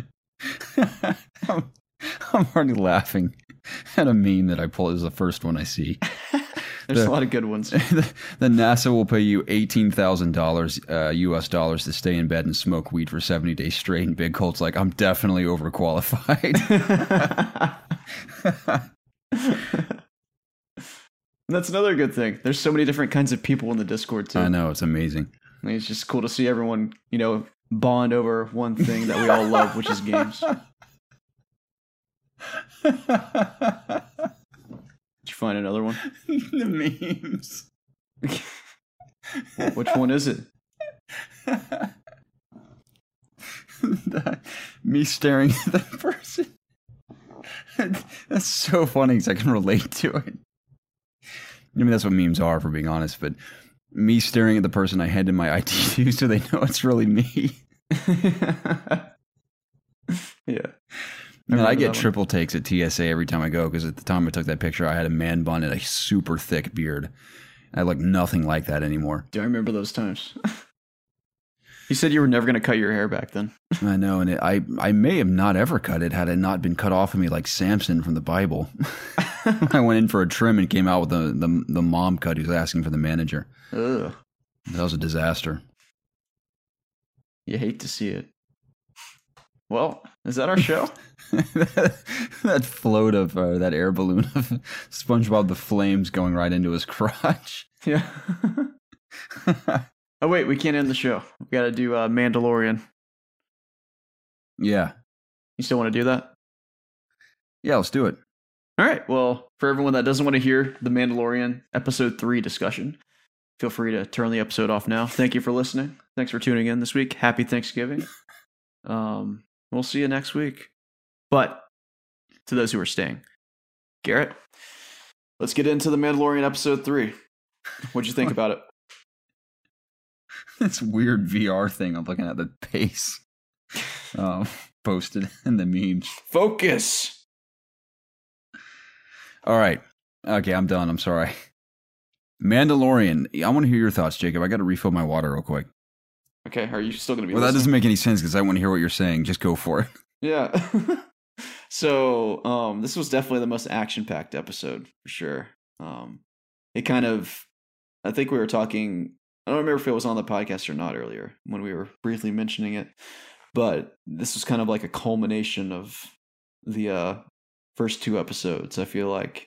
I'm already laughing at a meme that I pulled as the first one I see. There's a lot of good ones. The NASA will pay you $18,000 US dollars to stay in bed and smoke weed for 70 days straight. And Big Colt's like, I'm definitely overqualified. That's another good thing. There's so many different kinds of people in the Discord too. I know, it's amazing. I mean, it's just cool to see everyone, bond over one thing that we all love, which is games. Did you find another one? The memes. Which one is it? Me staring at the person. That's so funny because I can relate to it. I mean, that's what memes are, for being honest, but me staring at the person I hand in my ID to so they know it's really me. Yeah. Man, I get triple takes at TSA every time I go because at the time I took that picture, I had a man bun and a super thick beard. I look nothing like that anymore. Do I remember those times? You said you were never going to cut your hair back then. I know, and I may have not ever cut it had it not been cut off of me like Samson from the Bible. I went in for a trim and came out with the mom cut. He was asking for the manager. Ugh. That was a disaster. You hate to see it. Well, is that our show? That float of that air balloon of SpongeBob the Flames going right into his crotch. Yeah. Oh, wait, we can't end the show. We got to do Mandalorian. Yeah. You still want to do that? Yeah, let's do it. All right. Well, for everyone that doesn't want to hear the Mandalorian episode 3 discussion, feel free to turn the episode off now. Thank you for listening. Thanks for tuning in this week. Happy Thanksgiving. We'll see you next week. But to those who are staying, Garrett, let's get into the Mandalorian episode 3. What'd you think about it? This weird VR thing. I'm looking at the pace posted in the memes. Focus. All right. Okay, I'm done. I'm sorry. Mandalorian. I want to hear your thoughts, Jacob. I got to refill my water real quick. Okay, are you still going to be Well, that doesn't make any sense because I want to hear what you're saying. Just go for it. Yeah. So, this was definitely the most action-packed episode, for sure. It kind of, I think we were talking, I don't remember if it was on the podcast or not earlier when we were briefly mentioning it, but this was kind of like a culmination of the first 2 episodes, I feel like.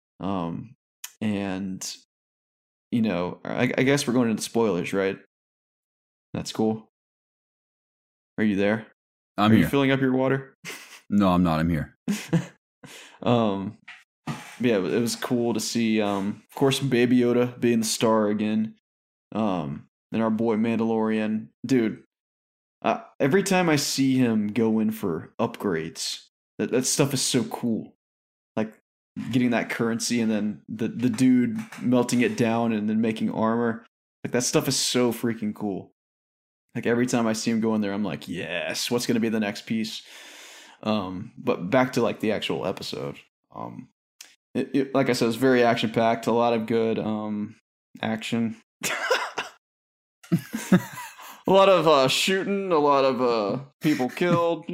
And, I guess we're going into spoilers, right? That's cool. Are you there? Are you filling up your water? No, I'm not. I'm here. Yeah, it was cool to see, of course, Baby Yoda being the star again. And our boy Mandalorian. Dude, every time I see him go in for upgrades, that stuff is so cool. Like, getting that currency and then the dude melting it down and then making armor. Like, that stuff is so freaking cool. Like, every time I see him go in there, I'm like, yes, what's going to be the next piece? But back to, like, the actual episode. It like I said, it's very action-packed. A lot of good action. A lot of shooting. A lot of people killed,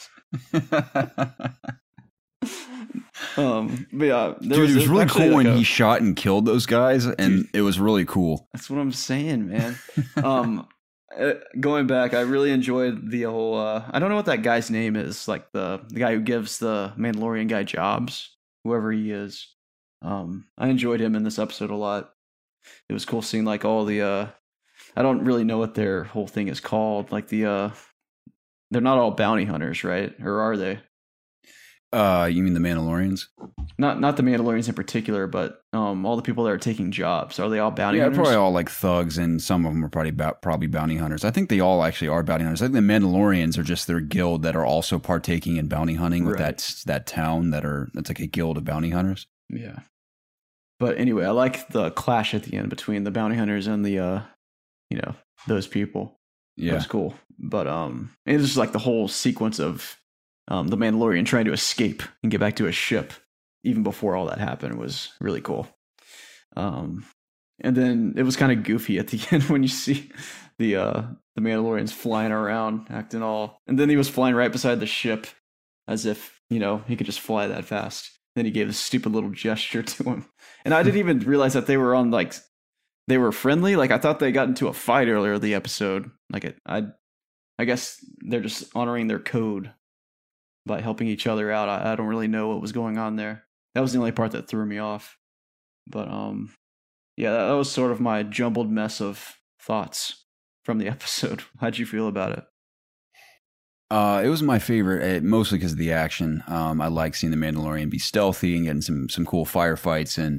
But yeah, dude, it was really cool when he shot and killed those guys, and dude, it was really cool. That's what I'm saying, man. Going back, I really enjoyed the whole. I don't know what that guy's name is, like the guy who gives the Mandalorian guy jobs, whoever he is. I enjoyed him in this episode a lot. It was cool seeing like all the. I don't really know what their whole thing is called. Like they're not all bounty hunters, right? Or are they? You mean the Mandalorians? Not the Mandalorians in particular, but all the people that are taking jobs. Are they all bounty hunters? Yeah, probably all like thugs, and some of them are probably bounty hunters. I think they all actually are bounty hunters. I think the Mandalorians are just their guild that are also partaking in bounty hunting with that town that's like a guild of bounty hunters. Yeah. But anyway, I like the clash at the end between the bounty hunters and the those people. Yeah. That was cool. But it was just like the whole sequence of the Mandalorian trying to escape and get back to his ship even before all that happened was really cool. And then it was kind of goofy at the end when you see the Mandalorians flying around, acting all. And then he was flying right beside the ship, as if he could just fly that fast. Then he gave a stupid little gesture to him, and I didn't even realize that they were on they were friendly. Like I thought they got into a fight earlier in the episode. Like I guess they're just honoring their code by helping each other out. I don't really know what was going on there. That was the only part that threw me off. But yeah, that was sort of my jumbled mess of thoughts from the episode. How'd you feel about it? It was my favorite, mostly because of the action. I like seeing the Mandalorian be stealthy and getting some cool firefights, and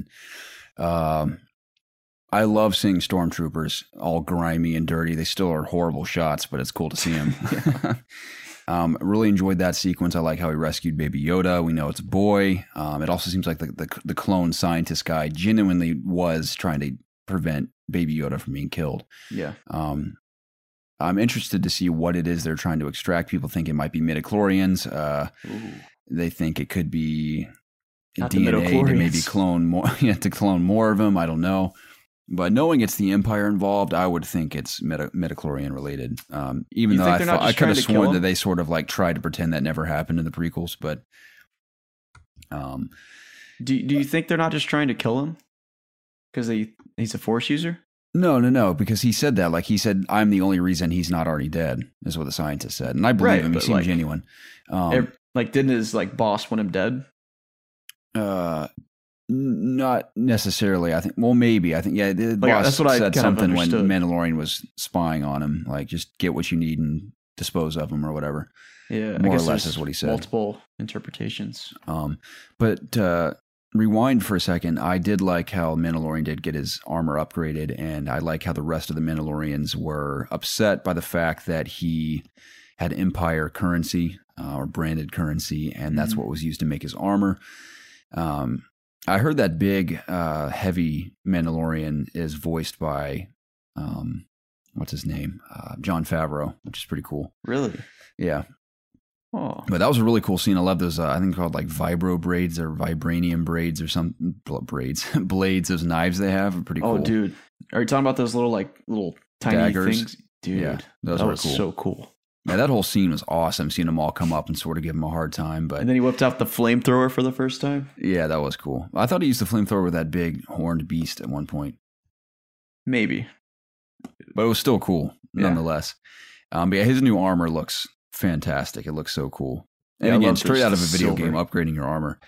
I love seeing stormtroopers all grimy and dirty. They still are horrible shots, but it's cool to see them. Really enjoyed that sequence. I like how he rescued Baby Yoda. We know it's a boy. It also seems like the clone scientist guy genuinely was trying to prevent Baby Yoda from being killed. Yeah. I'm interested to see what it is they're trying to extract. People think it might be midichlorians. They think it could be Not DNA to maybe clone more, to clone more of them. I don't know. But knowing it's the Empire involved, I would think it's midichlorian related. Even though I could have sworn that they sort of like tried to pretend that never happened in the prequels. But do you think they're not just trying to kill him because he's a Force user? No, because he said that. Like he said, I'm the only reason he's not already dead, is what the scientist said. And I believe him. He seemed genuine. Didn't his boss want him dead? Not necessarily. I think. Well, maybe. I think. Yeah, the boss that's what said something when Mandalorian was spying on him. Like, just get what you need and dispose of him or whatever. Yeah, more or less is what he said. Multiple interpretations. But rewind for a second. I did like how Mandalorian did get his armor upgraded, and I like how the rest of the Mandalorians were upset by the fact that he had Empire currency or branded currency, and that's what was used to make his armor. I heard that big, heavy Mandalorian is voiced by, what's his name? Jon Favreau, which is pretty cool. Really? Yeah. Oh. But that was a really cool scene. I love those, I think they're called like vibro braids or vibranium braids or some blades, those knives they have are pretty cool. Oh, dude. Are you talking about those little tiny daggers? Things? Dude, yeah, that was cool. So cool. Yeah, that whole scene was awesome. Seeing them all come up and sort of give him a hard time. But and then he whipped out the flamethrower for the first time. Yeah, that was cool. I thought he used the flamethrower with that big horned beast at one point. Maybe. But it was still cool, nonetheless. But yeah, his new armor looks fantastic. It looks so cool. And again, straight out of a video game, upgrading your armor.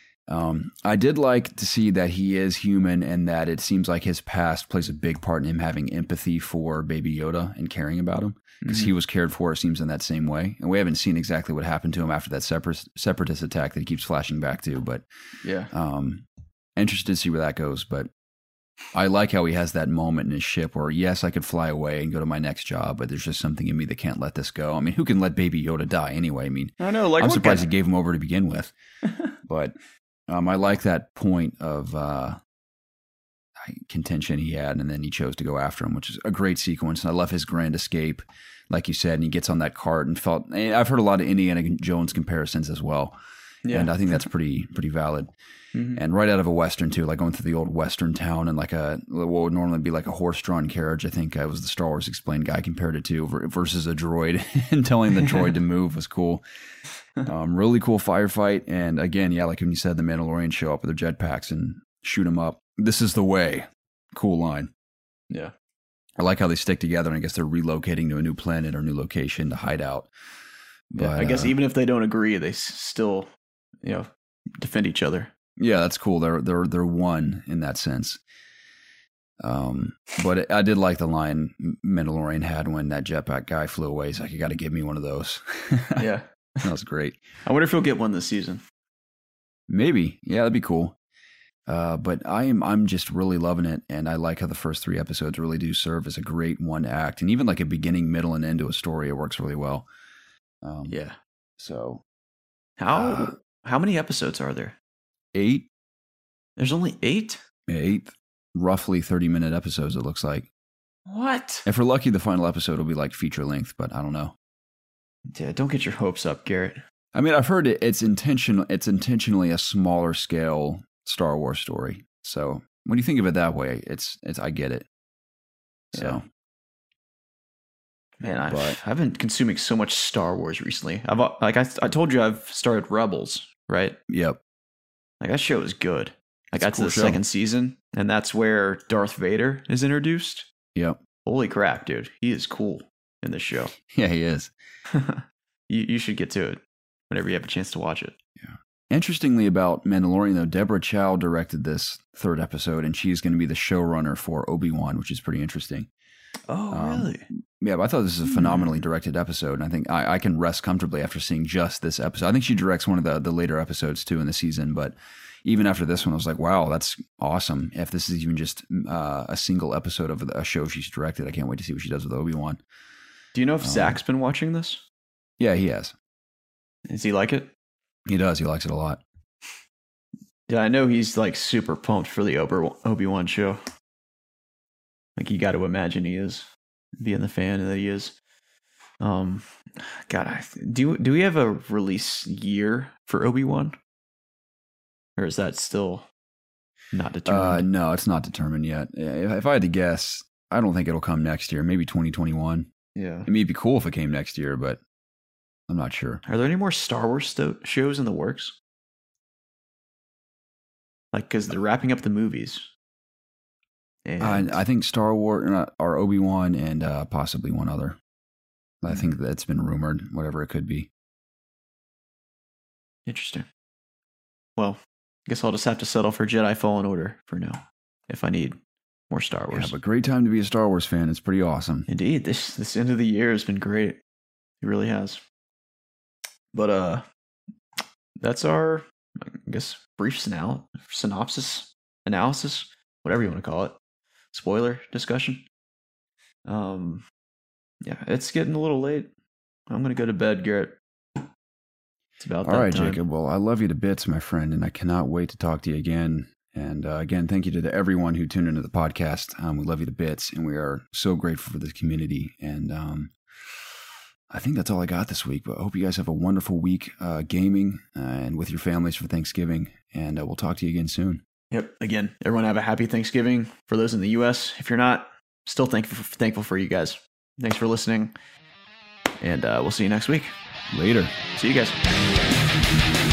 I did like to see that he is human and that it seems like his past plays a big part in him having empathy for Baby Yoda and caring about him. Because he was cared for, it seems, in that same way. And we haven't seen exactly what happened to him after that separatist attack that he keeps flashing back to. But yeah, interested to see where that goes. But I like how he has that moment in his ship where, yes, I could fly away and go to my next job, but there's just something in me that can't let this go. I mean, who can let Baby Yoda die anyway? I mean, I know, I'm surprised he gave him over to begin with. But I like that point of contention he had, and then he chose to go after him, which is a great sequence. And I love his grand escape, like you said, and he gets on that cart and I've heard a lot of Indiana Jones comparisons as well. Yeah. And I think that's pretty valid. And right out of a Western too, like going through the old Western town and like what would normally be like a horse-drawn carriage. I think I was the Star Wars Explained guy compared it to versus a droid, and telling the droid to move was cool. Really cool firefight. And again, yeah, like when you said, the Mandalorians show up with their jetpacks and shoot them up. This is the way. Cool line. Yeah. I like how they stick together, and I guess they're relocating to a new planet or new location to hide out. But yeah, I guess even if they don't agree, they still, defend each other. Yeah, that's cool. They're one in that sense. But I did like the line Mandalorian had when that jetpack guy flew away. He's like, "You got to give me one of those." Yeah, that was great. I wonder if he'll get one this season. Maybe. Yeah, that'd be cool. But I'm just really loving it, and I like how the first 3 episodes really do serve as a great one act, and even like a beginning, middle, and end to a story. It works really well. Yeah. So, how many episodes are there? 8. There's only 8? 8, roughly 30-minute episodes, it looks like. What? If we're lucky, the final episode will be like feature length, but I don't know. Yeah, don't get your hopes up, Garrett. I mean, I've heard it's intentionally a smaller scale Star Wars story. So when you think of it that way, it's I get it. So, man, I've been consuming so much Star Wars recently. I told you I've started Rebels, right? Yep. Like that show is good. I got to the show. second season, and that's where Darth Vader is introduced. Yep. Holy crap, dude! He is cool in this show. Yeah, he is. You should get to it whenever you have a chance to watch it. Yeah. Interestingly about Mandalorian, though, Deborah Chow directed this third episode, and she's going to be the showrunner for Obi-Wan, which is pretty interesting. Oh, really? Yeah, but I thought this was a phenomenally directed episode, and I think I can rest comfortably after seeing just this episode. I think she directs one of the later episodes, too, in the season, but even after this one, I was like, wow, that's awesome. If this is even just a single episode of a show she's directed, I can't wait to see what she does with Obi-Wan. Do you know if Zach's been watching this? Yeah, he has. Does he like it? He does. He likes it a lot. Yeah, I know he's like super pumped for the Obi-Wan show. Like you got to imagine he is, being the fan that he is. God, do we have a release year for Obi-Wan, or is that still not determined? No, it's not determined yet. If I had to guess, I don't think it'll come next year. Maybe 2021. Yeah, I mean, it'd be cool if it came next year, but I'm not sure. Are there any more Star Wars shows in the works? Like, because they're wrapping up the movies. And I think Star Wars or Obi-Wan and possibly one other. I think that's been rumored, whatever it could be. Interesting. Well, I guess I'll just have to settle for Jedi Fallen Order for now, if I need more Star Wars. Yeah, but great time to be a Star Wars fan. It's pretty awesome. Indeed, this end of the year has been great. It really has. But that's our, I guess, brief synopsis, analysis, whatever you want to call it. Spoiler discussion. Yeah, it's getting a little late. I'm going to go to bed, Garrett. It's about that All right, time. Jacob. Well, I love you to bits, my friend, and I cannot wait to talk to you again. And again, thank you to everyone who tuned into the podcast. We love you to bits, and we are so grateful for this community. And I think that's all I got this week. But I hope you guys have a wonderful week gaming and with your families for Thanksgiving. And we'll talk to you again soon. Yep. Again, everyone have a happy Thanksgiving. For those in the U.S., if you're not, still thankful for you guys. Thanks for listening. And we'll see you next week. Later. See you guys.